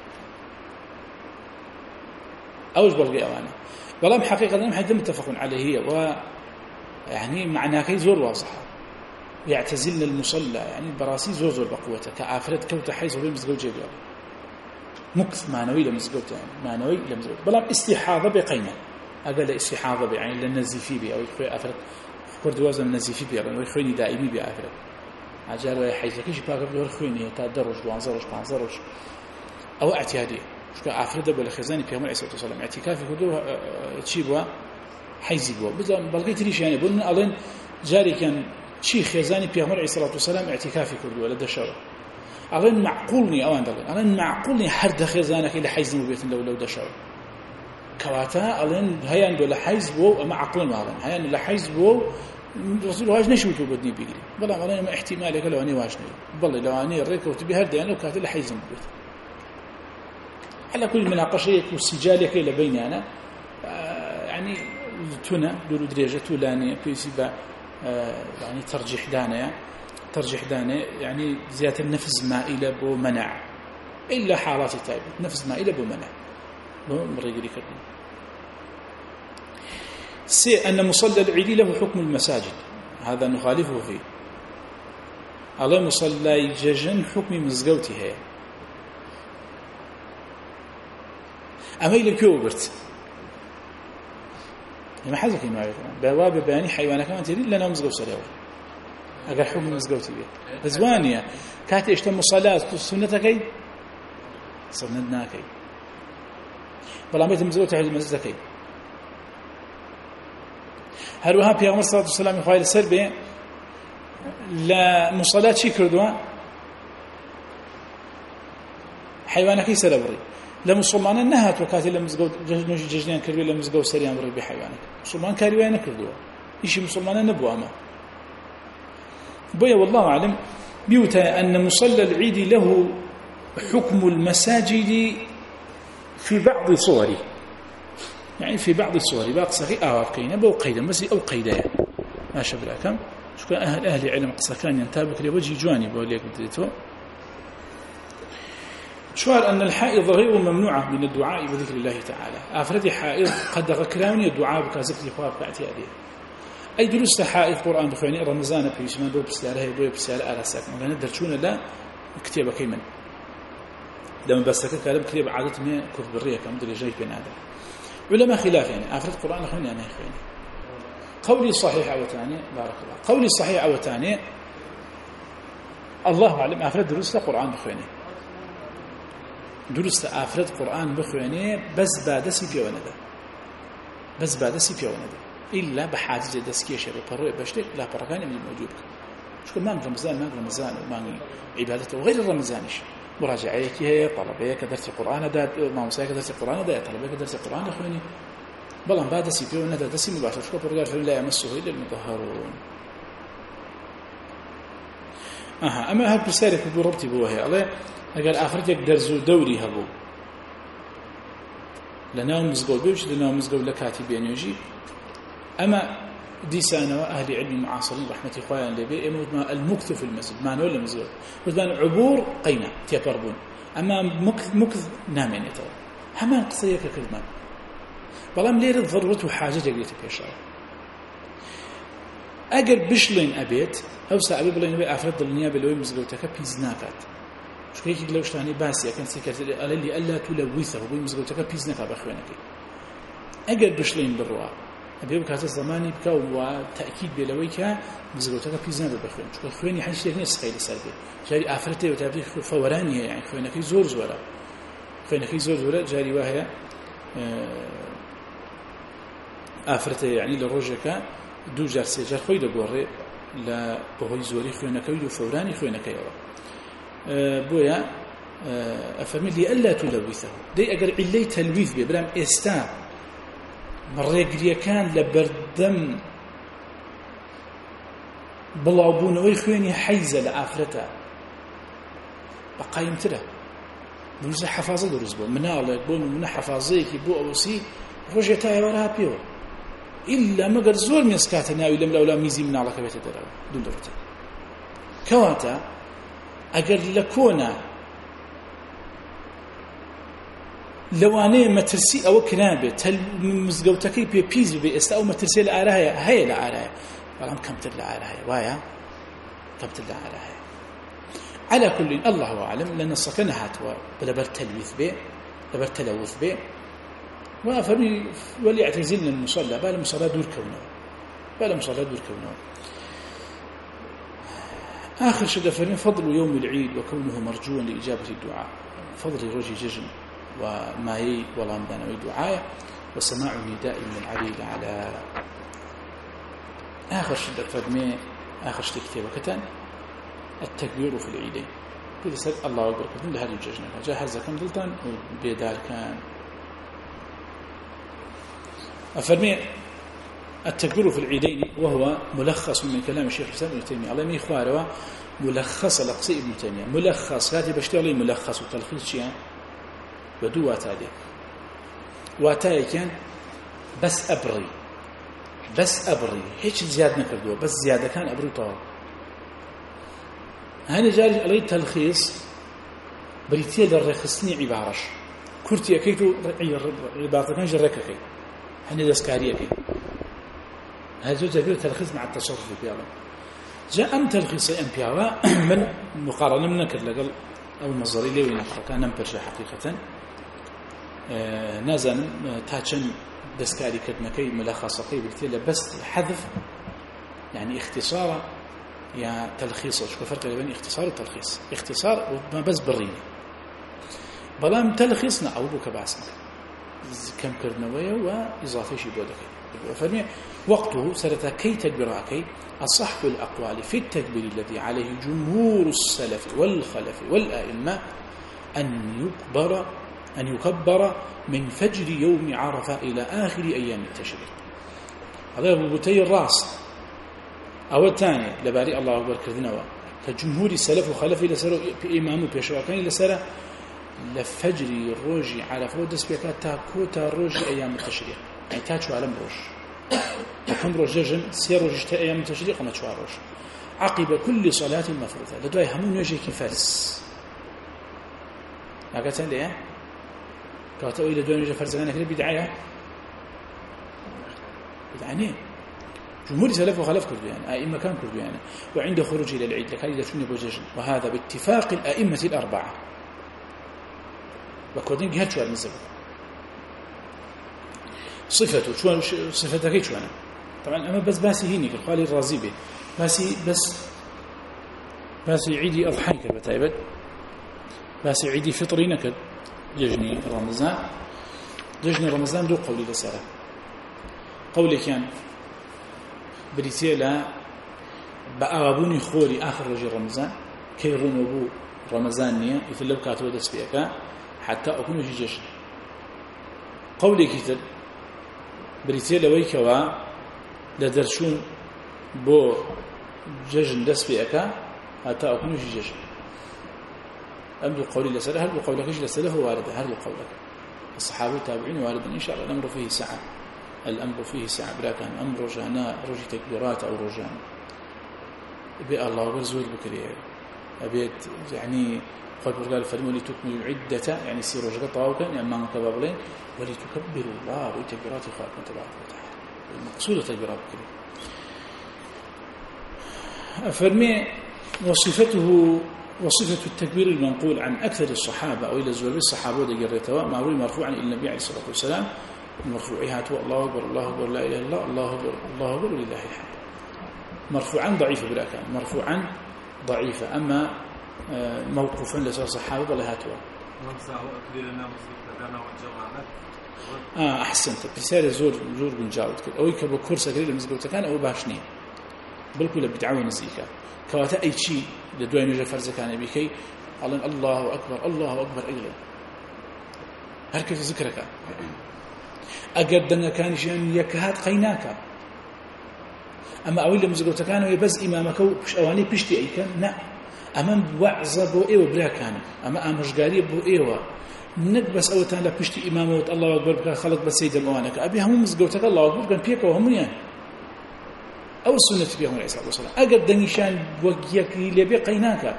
أوج بلغي أوانا والله حقيقة لم حد متفق عليه و يعني معناه كي زور واضحة يعتزلن المصلى يعني البراسي زور بقوته كعافرت كوت حيث هو مزقوت جبل مكث معنوي لمزقوت يعني معنوي لمزقوت بلا استحاضة بقينا أقل استحاضة يعني للنزيفي بي أو يخوي أفرت كرد وزن النزيفي بي أو يخويني دائمي بأفرت عجال ويا حيث كيش باقي بدور خويني تدرج وانزرج بانزرج أو اعتيادية شو كعافرت ولا خزاني في يوم عليه الصلاة والسلام اعتكافي كده تشيبوا حيزي بوا بلقيت ليش يعني بقولنا ألين جاري كان شي خزاني في يوم عليه الصلاة والسلام اعتكافي كده ولا دشوا ألين معقولني أو عندك ألين معقولني حرد خزانك إلى حيز مبيت لو دشوا كواتا ألين هيا عنده لحيز بوا ما عقلنا ألين هيا عنده لحيز بوا رسول واج نشوته بدني بيجري بلا ألين ما احتمالك لو أني واجني بالله لو أني الركوت بهردي أنا وكاتل لحيز مبيت على كل مناقشة والسجال كي لبيني أنا يعني تنا دور درجة تولانية بيسيبا يعني ترجح دانة يعني زيادة النفس مائلة بو منع إلا حالات تايبة نفس مائلة بو منع مريقري كردين أن مصلى العيد له حكم المساجد هذا نخالفه فيه على مصلى ججن حكم مزقوتي هي أما إلى كيوبرت ما حزك ما يقولون بواب بياني حيوانات كمان تريد لنا مزقوت سريع أقل حكم مزقوتي بيه بزوانية كاتي اشتم مصلاة سنتكي سنتناكي بلا ميت مزقوتي حيث مزدكي هل وها بيغمر الصلاة والسلام يخوالي السربي لمصلاة شي كردوا حيوانكي سربري لمسلمان نهات وكاتي لمزقوت ججنيان كردوا لمزقوت سريان بري بحيوانك مسلمان كاريوان كردوا إشي مسلمان نبوا أما بويا والله أعلم بيوتا أن مصلى العيد له حكم المساجد في بعض صوره يعني في بعض الصور بعض صغير قينا بو قيدا بس أو قيدايا ما شبه كم شو أهل علم قصكان ينتابك لوجه جواني بوليك بديتو شوار أن الحائض غير ممنوعة من الدعاء بذكر الله تعالى أفردي حائض قد غكراوني الدعاء بكذكر الخواب كأتياديه أي دروس حائض قرآن بخواني رمضان بيسمان بو بسلالها بو بسلال آلا ساكن وغانا درشون لا كتابة كيمن لما بسكت كلام كتاب عادتنا كف بالرية كم دري جاي بين هذا علماء خلاف يعني أفرد القرآن أخواني أنا أخواني قولي صحيح أو تاني بارك الله قولي صحيح أو تاني الله أعلم أفرد دروس القرآن بخواني دروس أفرد القرآن بخواني بس بعد سيبيا وندا بس بعد سيبيا وندا إلا بحاجة دسكيش بروي بشتك لا بركان من الموجود شو ما من رمضان وما عبادته وغير الرمضانش مراجعيك هي طلبيك درس القرآن ده ما مساك درس القرآن ده طلبيك درس القرآن أخواني بلان بعد سيبيو ندى دسي مباشر شو برجع فإن لا يمسه إلا المطهرون أما هاد بسارك بربطي بوهي الله قال آخرتك درزو دوري هبو لنا مزقول بيوش لنا مزقول لكاتي بيانيوجي أما ديسانا وأهل علم معاصرين رحمة إخواني اللي ما المكث في المسجد ما نقول المزقول مثلا عبور قينا تيبربون أما مكث نامين يترى همان قصية كلمات بلام ليرة ضرورة وحاجة جديدة بيشارة أجر بشلين أبيت أو سأبي بلين أبي أفرد النيابة اللي مزقولتك بيزناكات شو كيك لو شتاني باسي أكن سكرت اللي ألا تلوثه وبي مزقولتك بيزناك بأخوانك أجر بشلين بالروا أبي بكات الزماني بكا وتأكيد بلويك مزقولتك بيزناك بأخوانك شو أخواني حنش تكني سخيل سلبي جاري أفرده وتابعي فورانية يعني أخوانك زور زورا أخوانك زور زورا جاري وهي ئافرەتە یعنی لە ڕۆژێکە دوو جار سێ جار خۆی دەگۆڕێ لە بەهۆی زۆری خوێنەکەی و فەورانی خوێنەکەیەوە بۆیە ئەفەرمێ لئەلا تولەویثەه دەی ئەگەر عیلەی تەلویث بێ بەڵام ئێستا ڕێگریەکان لە بەردەم بڵاوبوونەوەی خوێنی حەیزە لە ئافرەتە بەقایمترە دروستە حەفاظە دروست بوو مناڵێک بۆ منە حەفاظەیەکی بۆ ئەوەسی ڕۆژێ تا ئێوارە پێوە إلا مگر زور مسكات ناوي لم لولا ميزي من على كبيت الدرا دون درته كواتا أجر لكونا لوانه مترسي أو كنابه هل مزجوتكي بيبيز بيست أو مترسي العراية هي العراية فلام كم تر العراية وايا تبتدأ عليها على كل الله أعلم لأن السكنهات ولبر تلوث به لبر تلوث به وفرمي وليعتزلنا المصلى بالمصلى دور كونه آخر شيء فرمي فضل يوم العيد وكونه مرجوا لإجابة الدعاء فضل رجي ججن وماي ولامدان ودعاء وسماع نداء من العريض على آخر شيء فرمي آخر شيء كتابة كتان التكبير في العيدين كذا سأل الله أكبر كذن لهذه الججنة جاهز كم ضلطان وبيدار كان أفرمي التكبير في العيدين وهو ملخص من كلام الشيخ الإسلام ابن تيمية الله يخواره ملخص لقصي ابن تيمية ملخص هذه بشتغل ملخص وتلخيص شيء بدو واتاي كان بس أبري هيك زيادة نكردوه بس زيادة كان أبري طوال هذا جاري عليه تلخيص بريتيا للرخصني عبارش كرتي أكيدو عبارة كان جرككي هني دسكاريكي هذا جابير تلخيص مع التصرف في الله جاء أم تلخيص أم بيعوا من مقارنة من نكر لقل أو مصدري لي وينقر كان نمبرش حقيقة نازن تاچن دسكاري كدنكي ملخصقي بالتالي بس حذف يعني اختصار يا تلخيص شو فرق بين اختصار والتلخيص اختصار ما بس بريني بلام تلخيصنا أو بك باسمك كم كرنوية وإضافة شيء بودك فرمي وقته سرت كي تكبراكي أصح الأقوال في التكبير الذي عليه جمهور السلف والخلف والأئمة أن يكبر من فجر يوم عرفة إلى آخر أيام التشريق هذا هو بوتي الراس أو الثاني لباري الله أكبر كردنوا كجمهور السلف والخلف لسروا بإمام وبيشواكان لسروا لفجر روجي عرفة ودس بيكا تاكوتا روجي أيام التشريق يعني تاچو علم روج وكم روج ججن سير روج أيام التشريق وما تشوى روج عقب كل صلاة مفروضة لدواي همون يجي كفرس لكن ليه كاتو إلى دوين يجي فرزغانا كده بدعاية بدعانين جمهور سلف وخلف كرديان أئمة كان كرديان وعند خروج إلى العيد لكان إذا شنو بوججن وهذا باتفاق الأئمة الأربعة بكودين جهات شو المزبط صفته شو صفتها كي شو أنا طبعا أما بس باسي هيني كالخالي الرازي به باسي عيدي أضحى كبتايبت باسي عيدي فطري نكد ججني رمضان دو قولي لسارة قولي كان بريتيا لا بأغابوني خوري آخر رجل رمضان كي رونو رمضان نية يتلو كاتو دس بيكا حتى أكون في جشن قولي كتب بريتيا لويكوا لدرشون بو جشن دس بيكا حتى أكون في جشن أمدو قولي لسله هل بقولك إيش لسله وارد هل بقولك الصحابة التابعين وارد إن شاء الله الأمر فيه ساعة بلا كان أمر رجانا رجي تكبيرات أو رجان بي الله وبرزول بكريه أبيت يعني قال فرموا لتكملوا العدة يعني سيروا رجل طاوكا يعني ما مكبابلين ولتكبروا الله وتكبيرات خالقنا تبارك وتعالى المقصود تكبيرات بكريه فرمي وصفة التكبير المنقول عن أكثر الصحابة أو إلى زوال الصحابة دقريتوا ما روي مرفوعا إلى النبي عليه الصلاة والسلام المرفوعات الله أكبر الله أكبر لا إله إلا الله الله أكبر الله أكبر ولله الحمد مرفوعا ضعيفة بلا كان مرفوعا ضعيفة أما موقوفا لسر الصحابة ولا هاتوا أحسنت بسالة زور بن جاود أو يكبر كورسة قليلة مزقوطة كان أو باشنين بلكل بدعوة نزيكا كواتا أي شيء لدوين يجا فرزة كان بكي الله أكبر الله أكبر أيضا هركز ذكرك أقدنا كان شيئا يكهات قيناك أما أولي مزقوطة كانوا يبز إمامك أواني بشتي أي كان نا أمام وعظة بو إيوه بلا كان أما أمشقاري بو إيوه نقبس أول تان لبشتي إمامه الله أكبر بك خلق بس سيد الموانك أبي هم مزقوطك الله أكبر كان بيك وهم يعني أو السنة بيهم عليه الصلاة والسلام أقد نشان وقيك لبي قيناك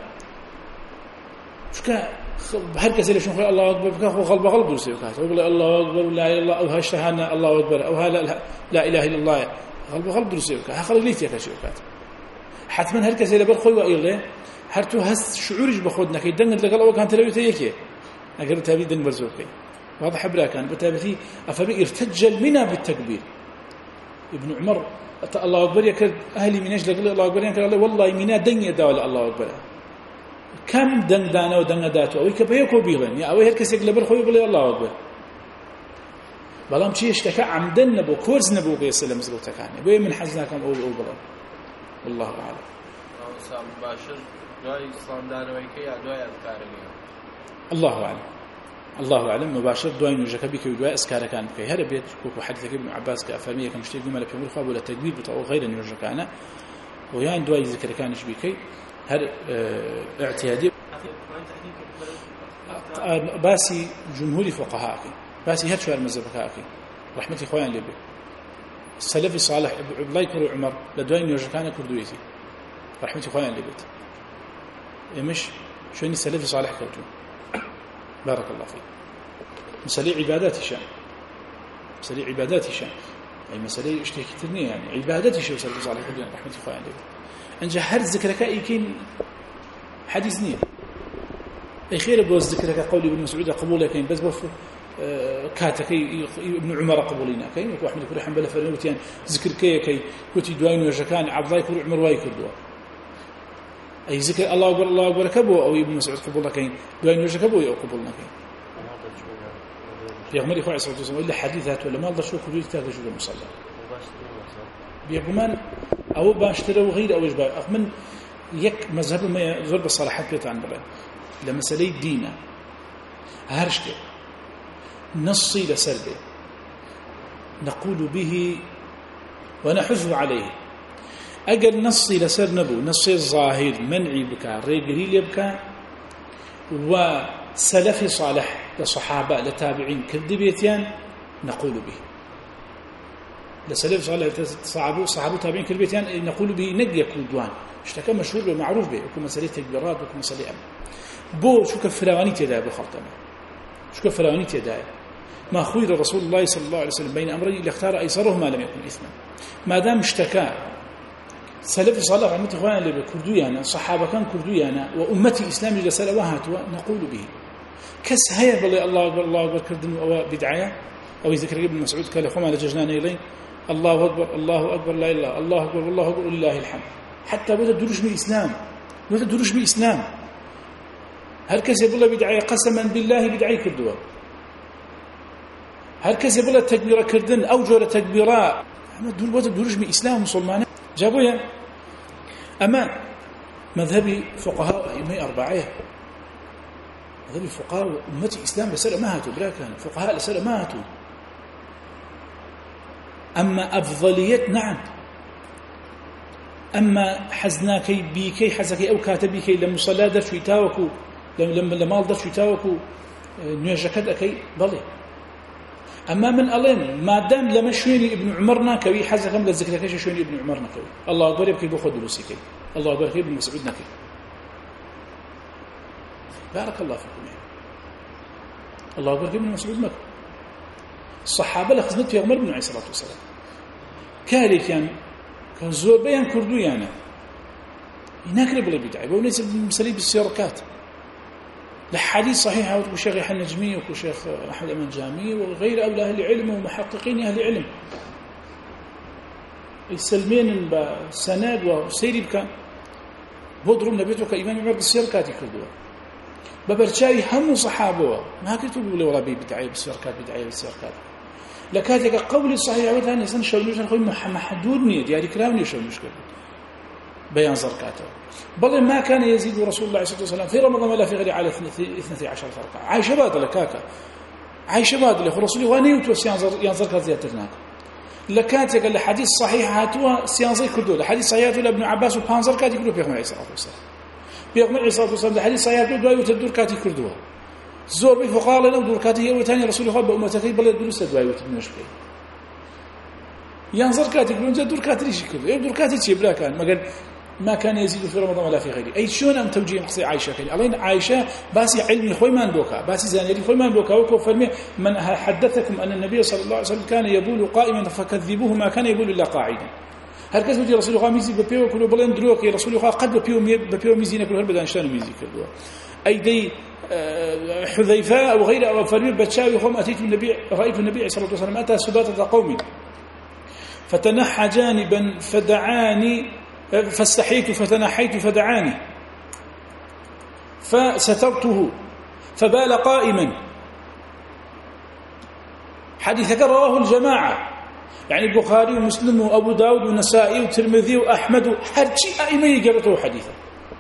شكا هركز اللي شنو الله أكبر بك هو غلب يسوي يقول الله أكبر لا إله إلا الله أو هاشتهانا الله أكبر أو لا إله إلا الله غلب يسوي ها خلي ليت يكشوكات حتما هر کسی لبر خوی و ایله هر تو هست شعورش بخود نکی دنگ لقل أو كان تلوي تيجي أقدر تابي دنگ برزوقي واضح برا كان بتابتي أفبي ارتج المنى بالتكبير ابن عمر الله أكبر يكرد أهلي من أجل الله أكبر يكرد والله منى دنگ داول الله أكبر كم دنگ دانا ودنگ داتو أو كبيكو بيغن يا أوي هر كسي لبر خوي بلي الله أكبر بلام شيء اشتكى عمدن نبو كورز نبو قيسلم زلوتكاني بوي من حزناكم أو بلام والله أعلم باشر دعاء صندان ويكيا دعاء أذكارني الله أعلم الله أعلم مباشر دعاء نجك بك ودعاء أذكار كان بك هذا بيت كوكو حديث ابن عباس كأفرمية كمشتي جملة في مرخاب ولا تكبير بتاع غير نجك أنا ويان دعاء ذكر كانش بكي هذا اعتيادي باسي جمهور فقهاء باسي هاد شوار مذهبك رحمة إخوان لبي السلفي صالح الله يكرم عمر لدعاء نجك أنا كردويتي رحمة إخوان لبيت مش شوني السلفي صالح كوتو بارك الله فيك مسألة عبادات شان مسألة عبادات شان أي مسألة اشتهي كتيرني يعني عبادات شو سلفي صالح كوتو رحمة الله عليه أنجا هر ذكرك يمكن حديث نية أي خير بوز ذكرك قولي ابن مسعود قبوله كين بس بف كاتكي ابن عمر قبولينا كين وكو أحمد كل حنبل فرنوتيان ذكر كي كوتي دوين وجكان عبد الله كل عمر واي كردوا أي ذكر الله أكبر الله أكبر كبو أو ابن مسعود قبولنا كين دوين وجه كبو أو قبولنا كين يا عمر إخوة عصر الله إلا حديثات ولا ما الله شو كل تاج جل مصلى بيقومان أو باشتروا غير أو إجبار من يك مذهب ما ضرب الصلاحات بيت عن بلاد لما سلي دينا هرشته نصي لسربه نقول به ونحث عليه أجل نصي لسر نبو نصي الظاهر منعي بكا ريقري ليبكا وسلفي صالح لصحابة لتابعين كذبيتيان نقول به لسلفي صالح صحابة تابعين كذبيتيان نقول به نقيا كودوان اشتكى مشهور ومعروف به وكما مسألة تكبيرات وكما مسألة أمن بو شو كفلواني تدايا بخلطنا شو كفلواني تدايا ما خير رسول الله صلى الله عليه وسلم بين أمرين اللي اختار أيسرهما لم يكن إثما ما دام اشتكى سلف صالح عمة إخوانا اللي بكردويانا صحابة كان كردويانا وأمتي إسلامي لسلوهات نقول به كس هيا بالله الله أكبر الله أكبر كردن أو بدعاية أو ذكر ابن مسعود قال خما لججنان إليه الله أكبر الله أكبر لا إله الله أكبر والله أكبر لله الحمد حتى بدأ دروش من الإسلام بدأ دروش من الإسلام هل كس يقول بدعاية قسما بالله بدعاية كردوا هل كس يقول تكبيرة كردن أو جورة تكبيرة بدأ دروش من الإسلام مسلمان جابويا أما مذهبي فقهاء أئمة أربعة مذهبي فقهاء أمتي إسلام لسأل ما هاتوا بلا كان فقهاء لسأل ما هاتوا أما أفضلية نعم أما حزناكي بيكي حزكي أو كاتبيكي لما صلى درش يتاوكو لما درش يتاوكو نيجكد أكي ضلي أما من ألين ما دام لما شويني ابن عمرنا كوي حزكم لذكركش شويني ابن عمرنا كوي الله أكبر يبكي بخد دروسي الله أكبر يبكي ابن مسعود نكي بارك الله فيكم يعني. الله أكبر يبكي ابن مسعود مكي الصحابة لخزنت في عمر بن عليه الصلاة والسلام كاري كان زور بيان كردو يعني يناكرب لي بدعي وليس مسلي بالسيركات الحديث صحيح وشيخ يحيى النجمي وشيخ أحمد أمين الجامي وغير أولى أهل العلم ومحققين أهل العلم السلمين بسند وسيري بك بودرم نبيتك إمام عمر بالسيركات يكردوا ببرشاي هم صحابه ما كتبوا لي ولا بدعي بالسيركات بدعي بالسيركات لكاتك قولي صحيح وثاني سن شلوش نخوي محدود نية ديالي كراوني شلوش كده بيان زركاته بل ما كان يزيد رسول الله صلى الله عليه وسلم في رمضان ولا في غير على 12 ركعة عايشة باد لكاكا عايشة باد لرسول الله ونيوت ينزرك زيادتناك لكاتك الحديث صحيح هاتوا سيانزي كردو الحديث صحيح هاتوا لابن عباس وبانزر كاتي كردو بيغمر عليه الصلاة والسلام بيغمر عليه الصلاة والسلام الحديث صحيح هاتوا دوايو تدور كاتي كردوها زور بي فقال لنا دور كاتي هي وثاني رسول الله بأمتك بل يدرس دوايو تدمش بي ينظر كاتي كردو دور كاتي ليش كردو دور كاتي تشي بلا كان ما كان يزيد في رمضان ولا في غيره أي شلون أم توجيه قصي عائشة كلي الله عائشة باسي علمي خوي ما ندوكا باسي زانيري خوي ما ندوكا وكو فرمي من حدثكم أن النبي صلى الله عليه وسلم كان يبول قائما فكذبوه ما كان يبول إلا قاعدا هر کس وتی رسول الله میزی بپیو کلو بلند درو که رسول الله قد بپیو میزی نکلو هر بدانشتان میزی کردو ایدی حذيفة أو غيره أو فرمي بتشاوي هم رأيت النبي صلى الله عليه وسلم أتى سباطة قوم فتنحى جانبا فدعاني فاستحيت فتنحيت فدعاني فسترته فبال قائما. حديث رواه الجماعة يعني البخاري ومسلم وأبو داود والنسائي والترمذي وأحمد هرشي أئمة يقرأته حديثا.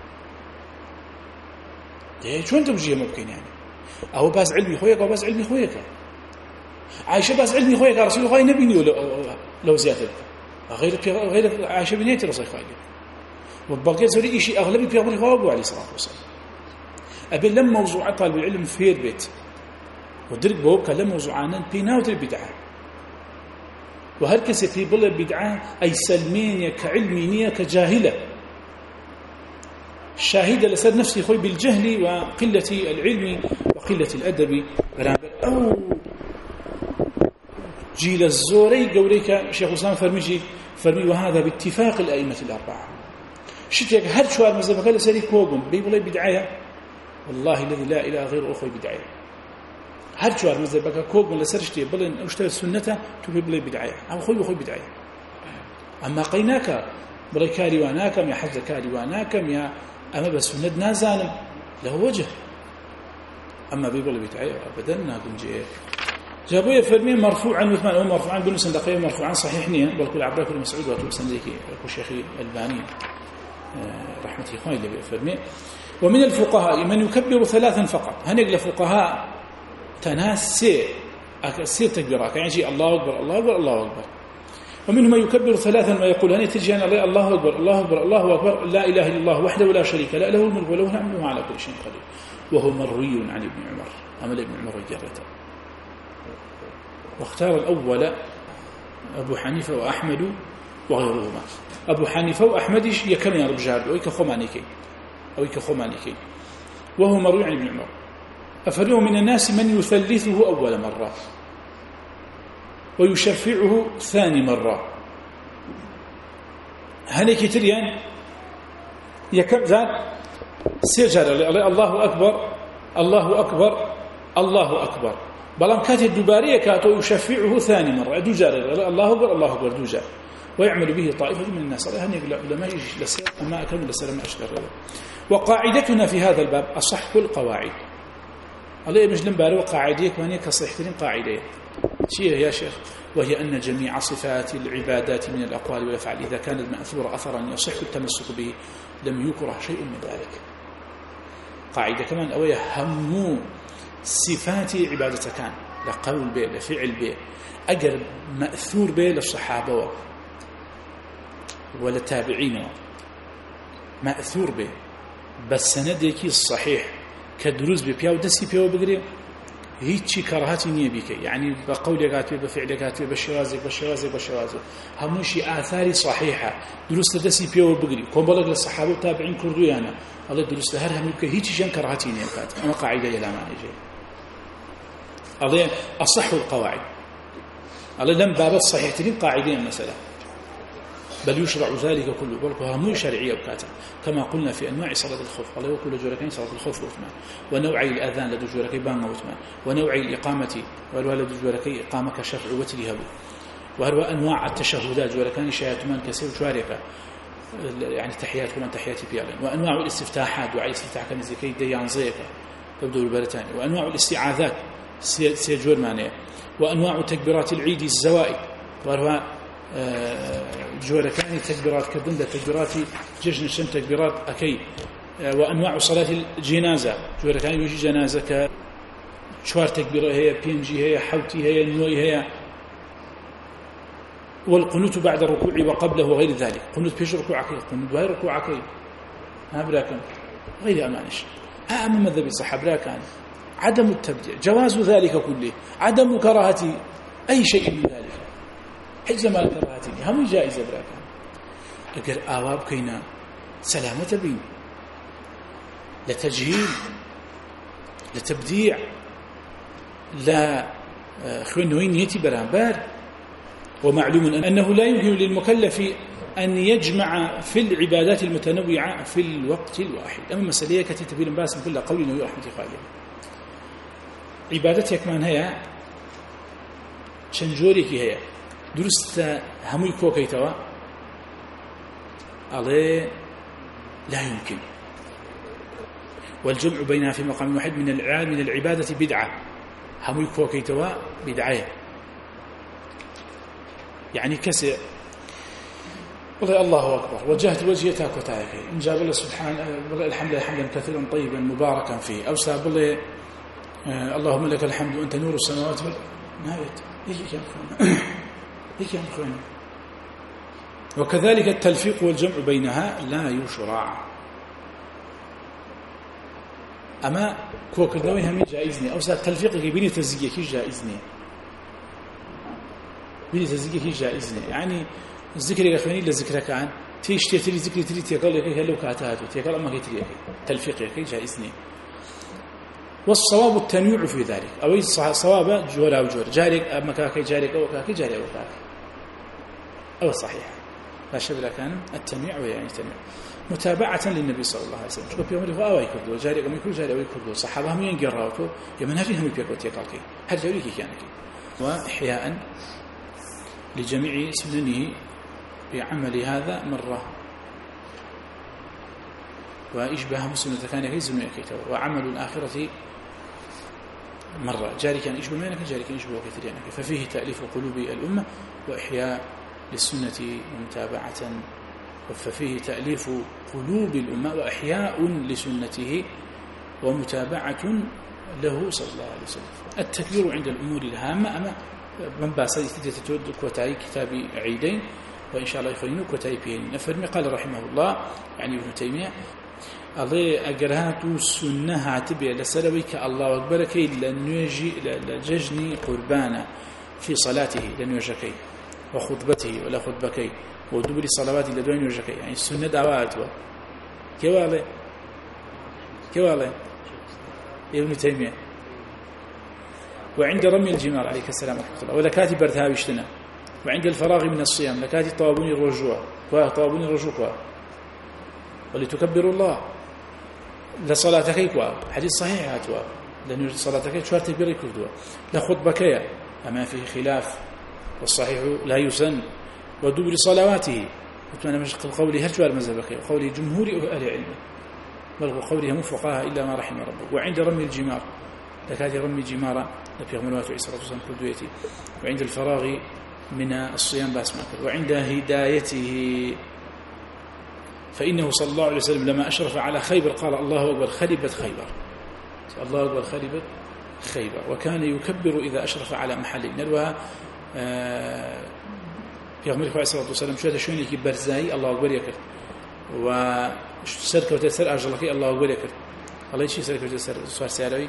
شو أنت بجيه ممكن يعني أو باز علمي خويك أو باز علمي خويك عايشة باز علمي خويك رسول الله نبيني لو زيادة غير عايشة بنيتي رسول الله وبقيت زوري إشي أغلبي في أغلبي خوابه عليه الصلاة والسلام. أبي لما موضوع طالب العلم في البيت ودرك بوبك لما موضوعانا بيناوت البدعة وهركس في بلا بدعة أي سلمين كعلمينية كجاهلة شاهدة لسد نفسي خوي بالجهل وقلة العلم وقلة الأدب أو جيل الزوري قوليك شيخ الإسلام فرمي وهذا باتفاق الأئمة الأربعة شتيك هل شوار مزبك لسري كوغم بيبولي بدعاية والله الذي لا إله غير أخوي بدعاية هل شوار مزبك كوغم لسرشتي بلين أشتغل سنته تبيبولي بدعاية أو أخوي بدعاية أما قيناك بلي كاريواناكم يا حز كاريواناكم يا أما بس ند نازالم له وجه أما بيقول بدعاية أبدا ناقم جيك جابوه فرمي مرفوعا مثمان أو مرفوعا بنسن دقيقة مرفوعا صحيح نيا بل كل عبرك المسعود وتوسن ذيكي الشيخي الباني رحمة إخواني اللي بيفرمي. ومن الفقهاء من يكبر ثلاثا فقط هنقل فقهاء تناس سير تكبيرات يعني الله أكبر الله أكبر الله أكبر. ومنهم من يكبر ثلاثا ويقول هني ترجع عليه الله أكبر الله أكبر الله أكبر لا إله إلا الله وحده ولا شريك له له الملك وله الحمد وهو على كل شيء قدير. وهو مروي عن ابن عمر أمل ابن عمر جرته. واختار الأول أبو حنيفة وأحمد وغيرهما. أبو حنيفة وأحمد يكمن يا رجال أو كخمانيكي وهو مروي عن ابن عمر. أفريه من الناس من يثلثه أول مرة ويشفعه ثاني مرة. هنيك تريان يكم زاد سيجر الله أكبر الله أكبر الله أكبر بلام كاتي الدبارية كاتو يشفعه ثاني مرة دوجار الله أكبر الله أكبر دوجار ويعمل به طائفة من الناس. هنيك لما يجي لسير وما أكمل لسلام أشكر. وقاعدتنا في هذا الباب أصح القواعد. الله مجلم بارو قاعديك وانيك كصحتين قاعدة شيء يا شيخ وهي أن جميع صفات العبادات من الأقوال والأفعال إذا كانت مأثورة أثرا يصح التمسك به لم يكره شيء من ذلك. قاعدة كمان أوية هم صفات عبادة كان لقول به لفعل به أجر مأثور به للصحابة ولا تابعين مأثور به بس سندك الصحيح كدروز ببياو دسي بياو بقري هيتشي كراهاتي نية بك يعني بقولك هاتي بفعلك هاتي بشوازك هموشي آثاري صحيحة دروس دسي بياو بقري كومبلغ للصحابة وتابعين كردويانا الله دروس لهر هم بك هيتشي جان كراهاتي نية بكات أما قاعدة يلا ما يجي الله أصح القواعد الله لم باب الصحيح تلين قاعدين مثلا بل يشرع ذلك كله بل مو شرعية بكاته كما قلنا في أنواع صلاة الخوف قال وكل جوركين صلاة الخوف وثمان ونوعي الأذان لدى جوركي بان وثمان ونوعي الإقامة والوالد جوركي إقامة كشفع وتلها وهو أنواع التشهدات جوركان شهادتمان كسير شوارك يعني تحيات كمان تحياتي بيالين وأنواع الاستفتاحات دعاء استفتاح كان زكي ديان زيك تبدو البرتاني وأنواع الاستعاذات سيجور مانية وأنواع تكبيرات العيد الزوائد وهو جوركاني تكبيرات كبندة تكبيرات جشن الشم تكبيرات أكيد وأنواع صلاة الجنازة جوركاني يجي جنازة كشوار تكبيرة هي بينجي هي حوتي هي نوي هي والقنوت بعد الركوع وقبله وغير ذلك قنوت بيش ركوعك قنوت وهي ركوعك ما براكن غير أمانش أما مذهب الصحابة براكن عدم التبديع جواز ذلك كله عدم كراهة أي شيء من ذلك حجز ما كراهتني هم جائزة براكن أجر آواب كينا سلامة بين لتجهيل لتبديع لا خوينوين يتي برامبار. ومعلوم أنه لا يمكن للمكلف أن يجمع في العبادات المتنوعة في الوقت الواحد. أما مسألة كتي تبين باس من كل قول نبي رحمة خالد عبادتك من هي شنجورك هي درست همي كوكيتوا عليه لا يمكن. والجمع بينها في مقام واحد من العبادة بدعة. همي كوكيتوا بدعة يعني كسر والله الله أكبر وجهت وجهي تاكوتاك إن جاب الله سبحانه الحمد لله حمدا كثيرا طيبا مباركا فيه أو ساب الله اللهم لك الحمد وأنت نور السماوات نهاية هيك يا أخوان. وكذلك التلفيق والجمع بينها لا يشرع. أما كوكردوي هم جائزني أو ساب تلفيق بين تزكيك جائزني بين تزكيك جائزني يعني الذكر يا اخواني لذكرك عن تيش تري ذكر تري تقول لك هلو كاتاتو تقول اما كتري تلفيق يا جائزني. والصواب التنويع في ذلك او صواب جور او جور جارك اما كاكي جارك او كاكي جاري او كاكي او صحيح لا شبه كان التنويع يعني تنويع متابعه للنبي صلى الله عليه وسلم. شوف يوم هو اي كردو جارك او يكون جاري او يكردو صحابه هم ينقراوتو يمن هذه هم بيكو تيقالكي هل جاريكي كانك واحياء لجميع سننه بعمل هذا مرة وإشباه مسلم كان يزن يكيته وعمل الآخرة مرة جاري كان إشبه منك جاري كان إشبه كثير يعني ففيه تأليف قلوب الأمة وإحياء للسنة ومتابعة ففيه تأليف قلوب الأمة وإحياء لسنته ومتابعة له صلى الله عليه وسلم. التكبير عند الأمور الهامة أما من باسل تتود كوتاي كتاب عيدين وإن شاء الله يخلينه كوتاي بين نفرمي قال رحمه الله يعني ابن تيمية الله أجرهات السنة هاتبع لسلويك الله أكبر كي لججني قربانا في صلاته لنيجكي وخطبته ولا خطبكي ودبر صلوات لدوين يجكي يعني السنة دعوات كوالي ابن تيمية. وعند رمي الجمار عليك السلام ورحمة الله وذكاتي برتهاوي اشتنا وعند الفراغ من الصيام لكاتي طوابون الرجوع ولتكبروا الله لصلاتك حديث صحيح هاتوا لأن صلاتك شوار تكبير كردوا لخطبك أما فيه خلاف والصحيح لا يسن ودبر صلواته وتمنى مشق قولي هل شوار مذهبك قولي جمهور أهل العلم بل قولهم فقهاء إلا ما رحم ربك. وعند رمي الجمار لكاتي رمي جمارة في غمرات وإسراء كردويتي وعند الفراغ من الصيام باسمك وعند هدايته فإنه صلى الله عليه وسلم لما أشرف على خيبر قال الله أكبر خلبت خيبر الله أكبر خلبت خيبر وكان يكبر إذا أشرف على محل نلوها في غمرات عليه الصلاة والسلام شوية شويني برزاي الله أكبر يكر وسرك وتسر أجلك الله أكبر يكر الله يشي سرك وتسر صار سياروي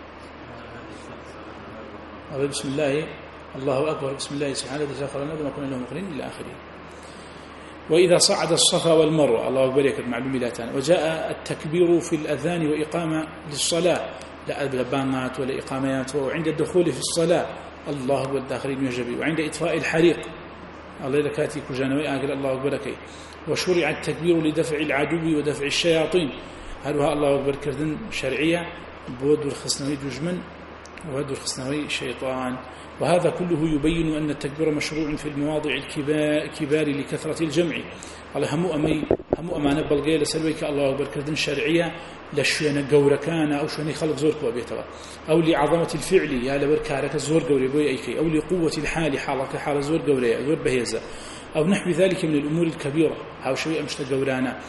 بسم الله الله أكبر بسم الله سبحانه وتعالى لنا وما كنا له مقرين إلى آخره. وإذا صعد الصفا والمروة الله أكبر يكر معلوم لاتان. وجاء التكبير في الأذان وإقامة للصلاة لا أذبانات ولا إقامات وعند الدخول في الصلاة الله أكبر الداخلين يجبي وعند إطفاء الحريق الله لكاتي كجانوي آخر الله أكبر كي. وشرع التكبير لدفع العدو ودفع الشياطين هلها الله أكبر كردن شرعية بود الخصنوي دجمن وهذا الخصنوي شيطان. وهذا كله يبين أن التكبير مشروع في المواضع الكبار لكثرة الجمع على همو أمانة بلغية لسلويك الله أكبر كردن شرعية لشوين قوركان أو شوين خلق زور كوابيتها أو لعظمة الفعل يا لبركارك زور قوري بوي أيكي أو لقوة الحال حالك حال زور قوري زور بهيزة أو نحو ذلك من الأمور الكبيرة أو شوية مشت قورانا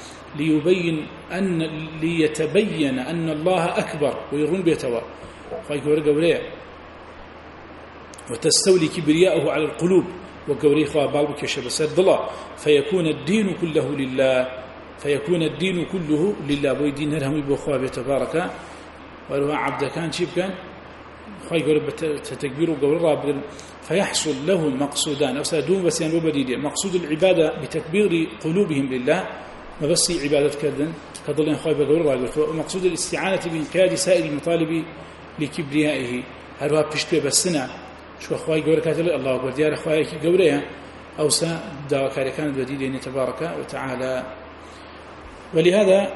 ليتبين أن الله أكبر ويرون بيتوا فايقور قوري وتستولي كبرياءه على القلوب وقوري خواه بالبك يشبسد الله فيكون الدين كله لله بوي دين هرهم يبوخواه بيتبارك ولو عبد كان شيب كان خواه يقول تكبير وقور راب فيحصل له مقصودان أو سادون بس يعني وبديدين مقصود العبادة بتكبير قلوبهم لله ما بس عبادة كذن كظلين خواه بقور راب ومقصود الاستعانة بإنكاد سائر المطالب لكبريائه هل هو بشتوى بالسنة شو أخوي جورك هذا الله أكبر ديار أخوي قوريها أوسى داوكاري كانت وديدين تبارك وتعالى. ولهذا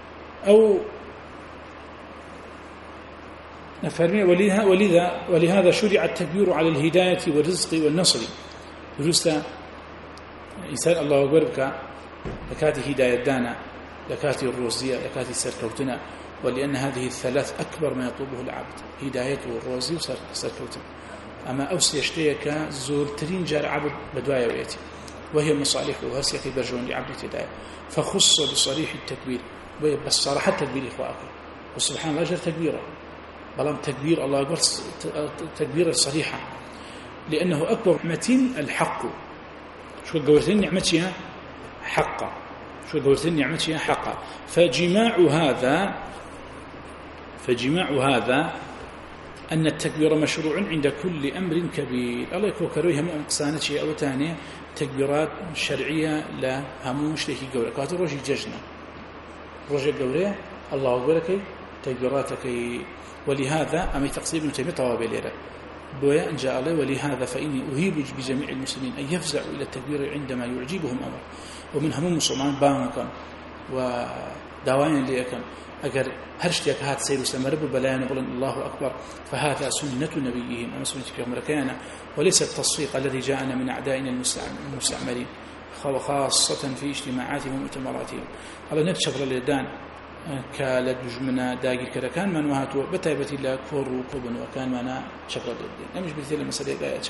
ولهذا شرع التكبير على الهداية والرزق والنصر. درست إنسان الله أكبر بك لكاتي هداية دانا، لكاتي الروزية، لكاتي سركوتنا، ولأن هذه الثلاث أكبر ما يطلبه العبد، هدايته والروزي وسركوتنا. أما أوسي يشتيك زور ترين جار عبد بدوايا وياتي، وهي مصالحه وهسيك برجون لعبد هداية، فخص بصريح التكبير، بس صراحة التكبير إخوائك، وسبحان الله جر تكبيره، بلام تكبير الله أكبر تكبير الصريحة، لأنه أكبر نعمة الحق. شو قولتين نعمتها حقا، حقا. فجماع هذا أن التكبير مشروع عند كل أمر كبير. الله يكون كرويها مقصانة شيء أو تانية تكبيرات شرعية لا هموش لكي قولة كاتو روجي ججنا روجي قولة الله أكبرك تكبيراتك. ولهذا أمي تقصير ابن تيمية طوابي ليرة بويا أن جاء الله ولهذا فإني أهيب بجميع المسلمين أن يفزعوا إلى التكبير عندما يعجبهم أمر، ومن هموم مسلمان بانكم ودواين ليكم أجر هرشتك هات سير وسمرب البلايان يقولون الله أكبر، فهذا سنة نبيهم أما سنة في أمريكانا، وليس التصفيق الذي جاءنا من أعدائنا المستعمرين، وخاصة في اجتماعاتهم ومؤتمراتهم. الله نتشفر اليدان كالد بجمنا داقي كذا كان من وهاتوا بتايبتي لا كور وكوبن وكان منا شفر اليدان. نمش بالتالي مسألة